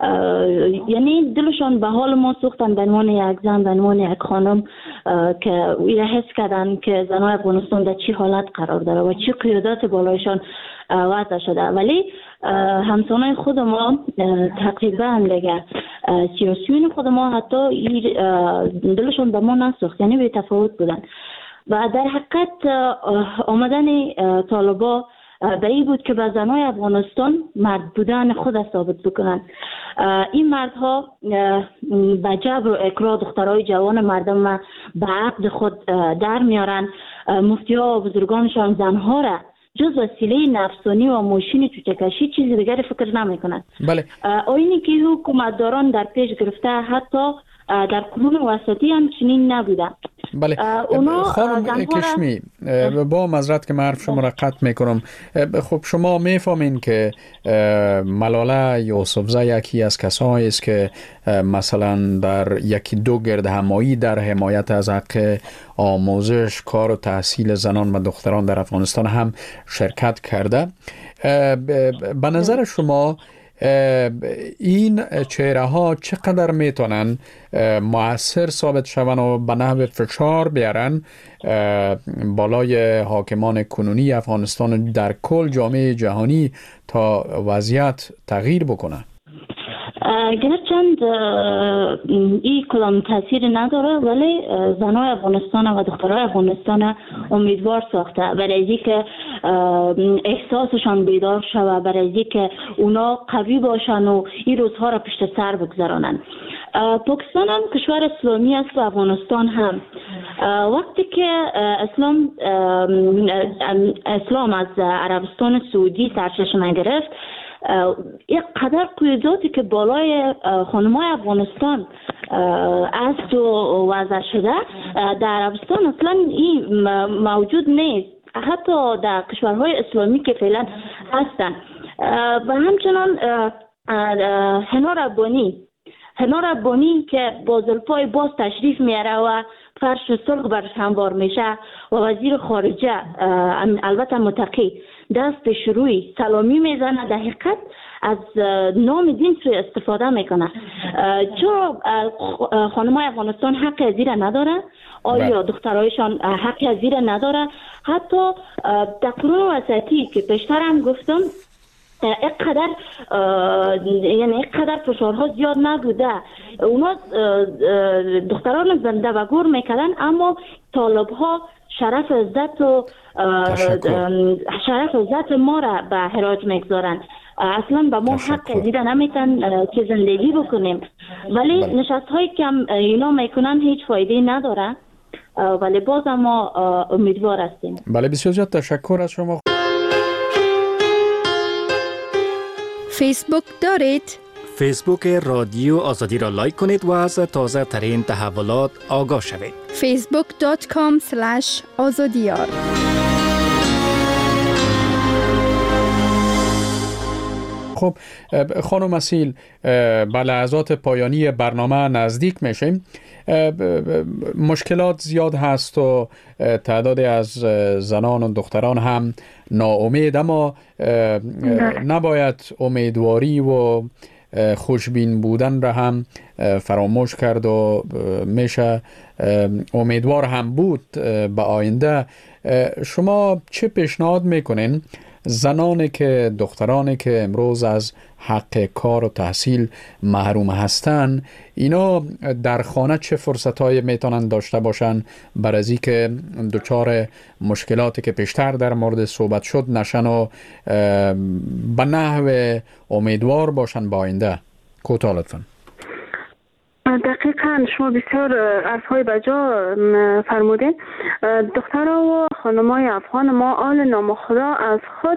H: یعنی دلشان به حال ما سوختن به عنوان یک زن، به عنوان یک خانم که ایره حس کردن که زنان افغانستان در چی حالت قرار داره و چی قیادات بالایشان وضع شده. ولی همسانای خود ما تقریبا دیگه سیاسیون خود ما حتی دلشان به ما نسوخت، یعنی به تفاوت بودن و در حقیقت آمدن طالبا به این بود که به زنای افغانستان مرد بودن خود ثابت بکنن. این مردها به جبر و اکراه دخترای جوان مردم به عقد خود در میارن. مفتی‌ها و بزرگانشان زنها را جز وسیله نفسانی و ماشین چوچکشی چیز دیگر فکر نمیکنن.
C: بله.
H: آینی که حکومتداران در پیش گرفته حتی در قرون وسطی هم چنین نبوده.
C: بله. خانم کشمی با معذرت که معرف شما را قطع میکنم، خب شما میفهمین که ملاله یوسفزی یکی از کسایی است که مثلا در یکی دو گرد همایی در حمایت از حق آموزش، کار و تحصیل زنان و دختران در افغانستان هم شرکت کرده. به نظر شما این چهره ها چقدر میتونن مؤثر ثابت شون و به نحو فشار بیارن بالای حاکمان کنونی افغانستان در کل جامعه جهانی تا وضعیت تغییر بکنه؟
H: گرچند این کلام تاثیر نداره، ولی زنای افغانستان و دخترای افغانستان امیدوار ساخته برای اینکه احساسشان بیدار شوه، برای اینکه اونا قوی باشن و این روزها را پشت سر بگذارانن. پاکستان هم کشور اسلامی است و افغانستان هم. وقتی که اسلام اسلام از عربستان سعودی سرچشمه گرفت، یک قدر قیاداتی که بالای خانمای افغانستان است و وضع شده در عربستان اصلا این موجود نیست، حتی در کشورهای اسلامی که فعلا هستن. و همچنان حنا ربانی هنا ربانی که با زلفای باز تشریف میاره و فرش سرخ برش هموار میشه و وزیر خارجه البته متقی دست شروعی سلامی میزنه، در حقیقت از نام دین سوی استفاده میکنه. چرا خانمای افغانستان حق از زیر نداره؟ آیا دخترایشان حق از زیر نداره؟ حتی در قرون وسطی که پیشتر هم گفتم اینقدر یعنی اینقدر فشارها زیاد نبوده، اونا دختران زنده و گور میکردن، اما طالبها شرف عزت و شرف عزت ما را به حراج میگذارن. اصلا به ما حق دیده نمیتن که زندگی بکنیم، ولی نشست هایی که اینا میکنن هیچ فایده نداره، ولی باز ما امیدوار هستیم.
C: بله بسیار زیاد تشکر از شما.
N: فیسبوک دارید؟
O: فیسبوک رادیو آزادی را لایک کنید و از تازه ترین تحولات آگاه شوید.
N: فیسبوک دات کام اسلش آزادیار.
C: خب خانم اصیل، به لحظات پایانی برنامه نزدیک میشیم. مشکلات زیاد هست و تعدادی از زنان و دختران هم ناامید، اما نباید امیدواری و خوشبین بودن را هم فراموش کرد و میشه امیدوار هم بود به آینده. شما چه پیشنهاد میکنین زنانی که دخترانی که امروز از حق کار و تحصیل محروم هستند، اینا در خانه چه فرصت‌هایی میتونن داشته باشن برای از اینکه دچار مشکلاتی که پیشتر در مورد صحبت شد نشن و به نحو امیدوار باشن با آینده؟ کوتاه لطفاً.
G: دقیقاً شما بسیار حرف‌های بجا فرمودین. دخترها و خانمای افغان ما آل نام خدا از خود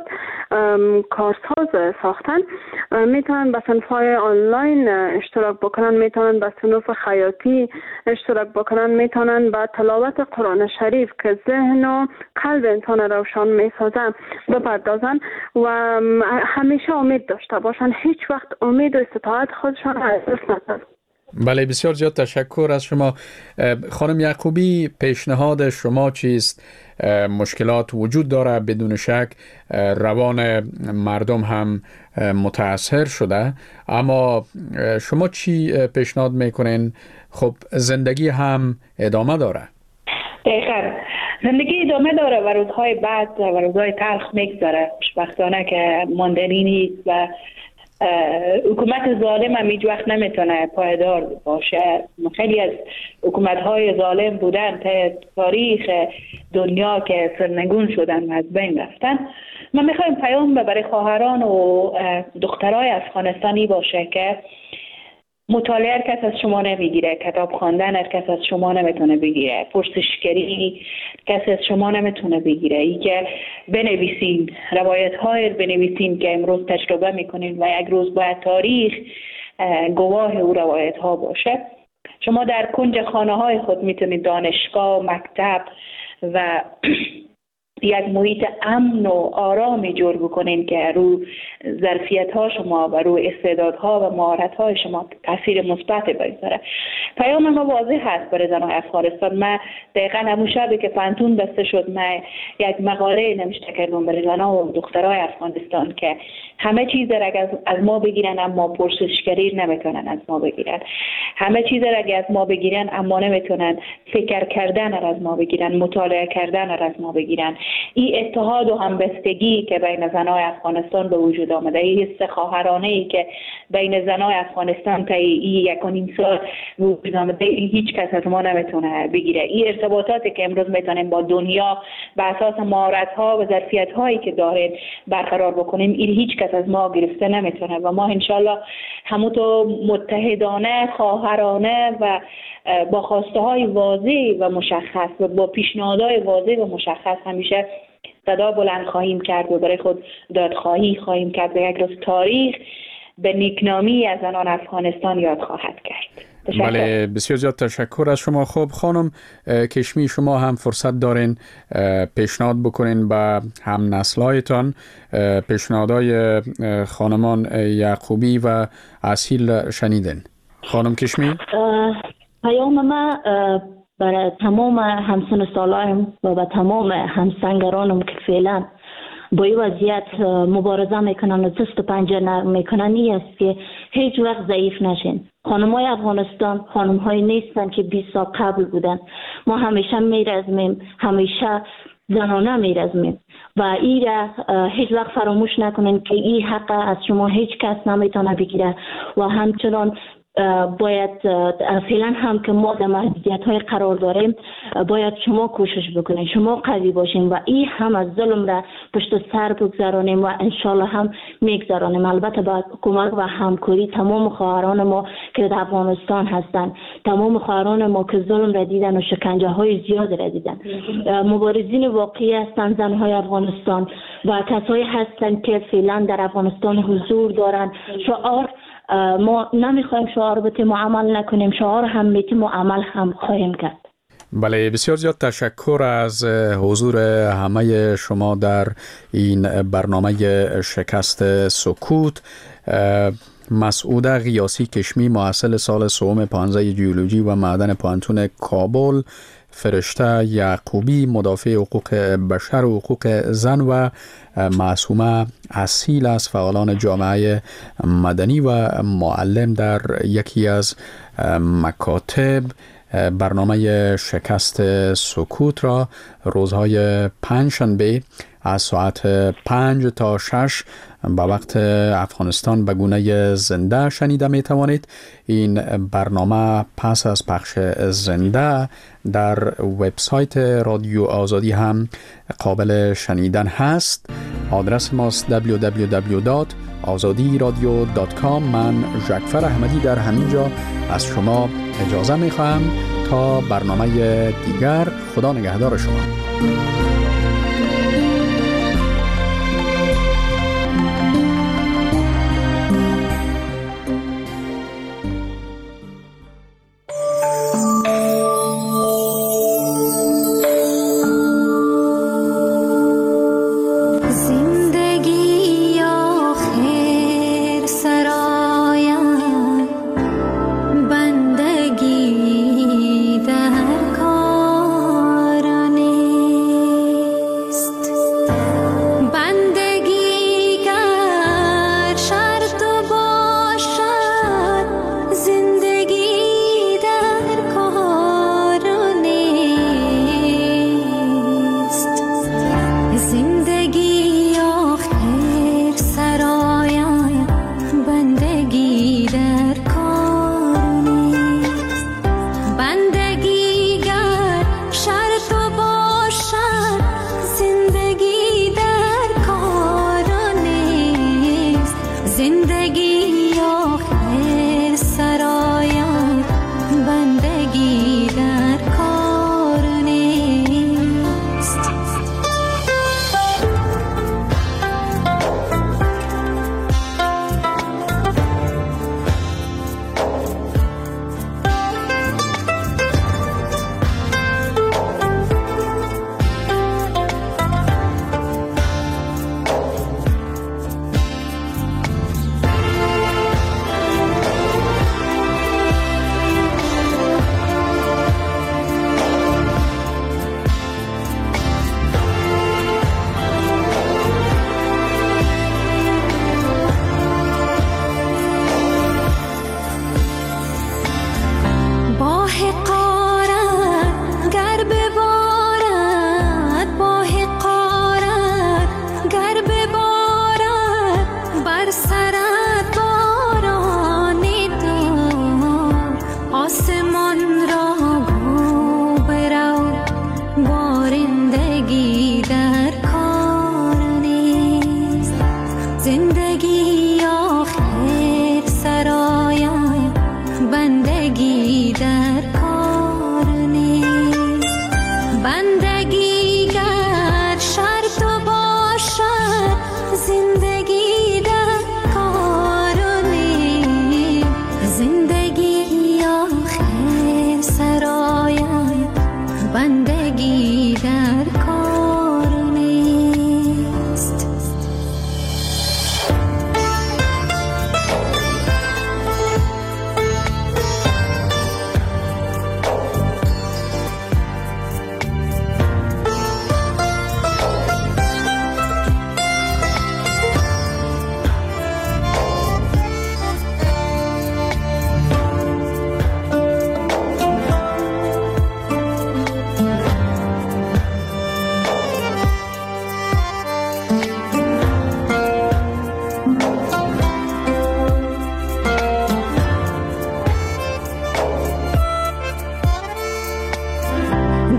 G: کارساز ساختن، میتونن به صنف‌های آنلاین اشتراک بکنن، میتونن به صنوف خیاطی اشتراک بکنن، میتونن به تلاوت قرآن شریف که ذهن و قلب انسان روشن میسازن بپردازن و همیشه امید داشته باشن، هیچ وقت امید و استطاعت خودشان از دست ندن.
C: بله بسیار زیاد تشکر از شما. خانم یعقوبی، پیشنهاد شما چیست؟ مشکلات وجود داره بدون شک، روان مردم هم متاثر شده، اما شما چی پیشنهاد میکنین؟ خب زندگی هم ادامه داره.
F: دقیقا زندگی ادامه داره و روزهای بعد و روزهای تلخ میگذاره، خوشبختانه که ماندنی نیست و حکومت ظالم هم هیچ وقت نمیتونه پایدار باشه. خیلی از حکومت های ظالم بودن تا تاریخ دنیا که سرنگون شدن و از بین رفتن. من میخوایم پیام برای خواهران و دخترای افغانستانی باشه که مطالعه هر کس از شما نمیگیره، کتاب خواندن هر کس از شما نمیتونه بگیره، پرسشگری کس از شما نمیتونه بگیره. ای که بنویسین، روایت های بنویسین که امروز تجربه میکنین و یک روز باید تاریخ گواه او روایت ها باشه. شما در کنج خانه های خود میتونید دانشگاه، مکتب و یک محیط امن و آرامی جور بکنین که رو ظرفیت ها شما و رو استعدادها و مهارت های شما تاثیر مثبت بگذاره. پیام ما واضح هست برای زنان افغانستان. من دقیقاً همون شبی که پانتون بسته شد من یک مقاله نوشته کردم برای زنان و دخترای افغانستان که همه چیز را از از ما بگیرن اما پرسشگری نمیتونن از ما بگیرن، همه چیز را از ما بگیرن اما نمیتونن فکر کردن را از ما بگیرن، مطالعه کردن را از ما بگیرن. این اتحاد و همبستگی که بین زنای افغانستان به وجود آمده، این حس خواهرانه‌ای که بین زنای افغانستان تا این یک و نیم سال وجود آمده، هیچ کس از ما نمیتونه بگیره. این ارتباطاتی که امروز میتونیم با دنیا به اساس مهارت‌ها و ظرفیت‌هایی که داریم برقرار بکنیم، این هیچ کس از ما گرفته نمیتونه و ما انشالله همونطور متحدانه، خواهرانه و با خواسته های واضح و مشخص و با پیشنهادهای واضح و مشخص همیشه صدا بلند خواهیم کرد و برای خود دادخواهی خواهیم کرد و یک روز تاریخ به نیکنامی از زنان افغانستان یاد خواهد کرد.
C: بله بسیار زیاد تشکر از شما. خب خانم کشمی، شما هم فرصت دارین پیشنهاد بکنین به هم نسلایتان. پیشنهادهای خانمان یعقوبی و اصیل شنیدین. خانم کشمی؟
H: پیام ما برای تمام همسن و سالایم و به تمام همسنگرانم که فعلا با این وضعیت مبارزه میکنن و دست و پنجه نرم میکنن این است که هیچ وقت ضعیف نشین. خانم های افغانستان خانم های نیستن که بیست سال قبل بودن. ما همیشه میرزمیم، همیشه زنانه میرزمیم و این را هیچ وقت فراموش نکنین که این حق از شما هیچ کس نمیتونه بگیره و همچنان باید فعلا هم که ما در محدودیت های قرار داریم باید شما کوشش بکنین، شما قوی باشین و این هم از ظلم را پشت سر بگذارانیم و انشالله هم میگذارانیم. البته با کمک و همکاری تمام خواهران ما که در افغانستان هستند، تمام خواهران ما که ظلم را دیدن و شکنجه های زیاد را دیدن، مبارزین واقعی هستند زنهای افغانستان و کسایی هستند که فعلا در افغانستان حضور دارند. شعار ما نمیخوایم شعار بتیم و عمل نکنیم، شعار هم میتیم و عمل هم خواهیم کرد.
C: بله، بسیار زیاد تشکر از حضور همه شما در این برنامه شکست سکوت. مسعوده غیاسی کشمی، محصل سال سوم پانزده جیولوژی و معدن پوهنتون کابل، فرشته یعقوبی، مدافع حقوق بشر و حقوق زن و معصومه اصیل از فعالان جامعه مدنی و معلم در یکی از مکاتب. برنامه شکست سکوت را روزهای پنجشنبه از ساعت پنج تا شش به وقت افغانستان به گونه زنده شنیده می توانید. این برنامه پس از پخش زنده در وبسایت رادیو آزادی هم قابل شنیدن هست. آدرس ماست دبلیو دبلیو دبلیو دات آزادی رادیو دات کام. من ژکفر احمدی در همینجا از شما اجازه می خواهم تا برنامه دیگر. خدا نگهدار شما.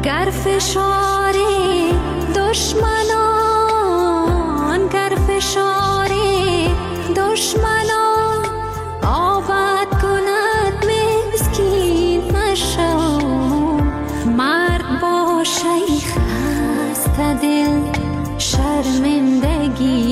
P: گر فشار دشمنان گر فشار دشمنان آباد کند مسکین مشو مرد باشه خسته دل شرمندگی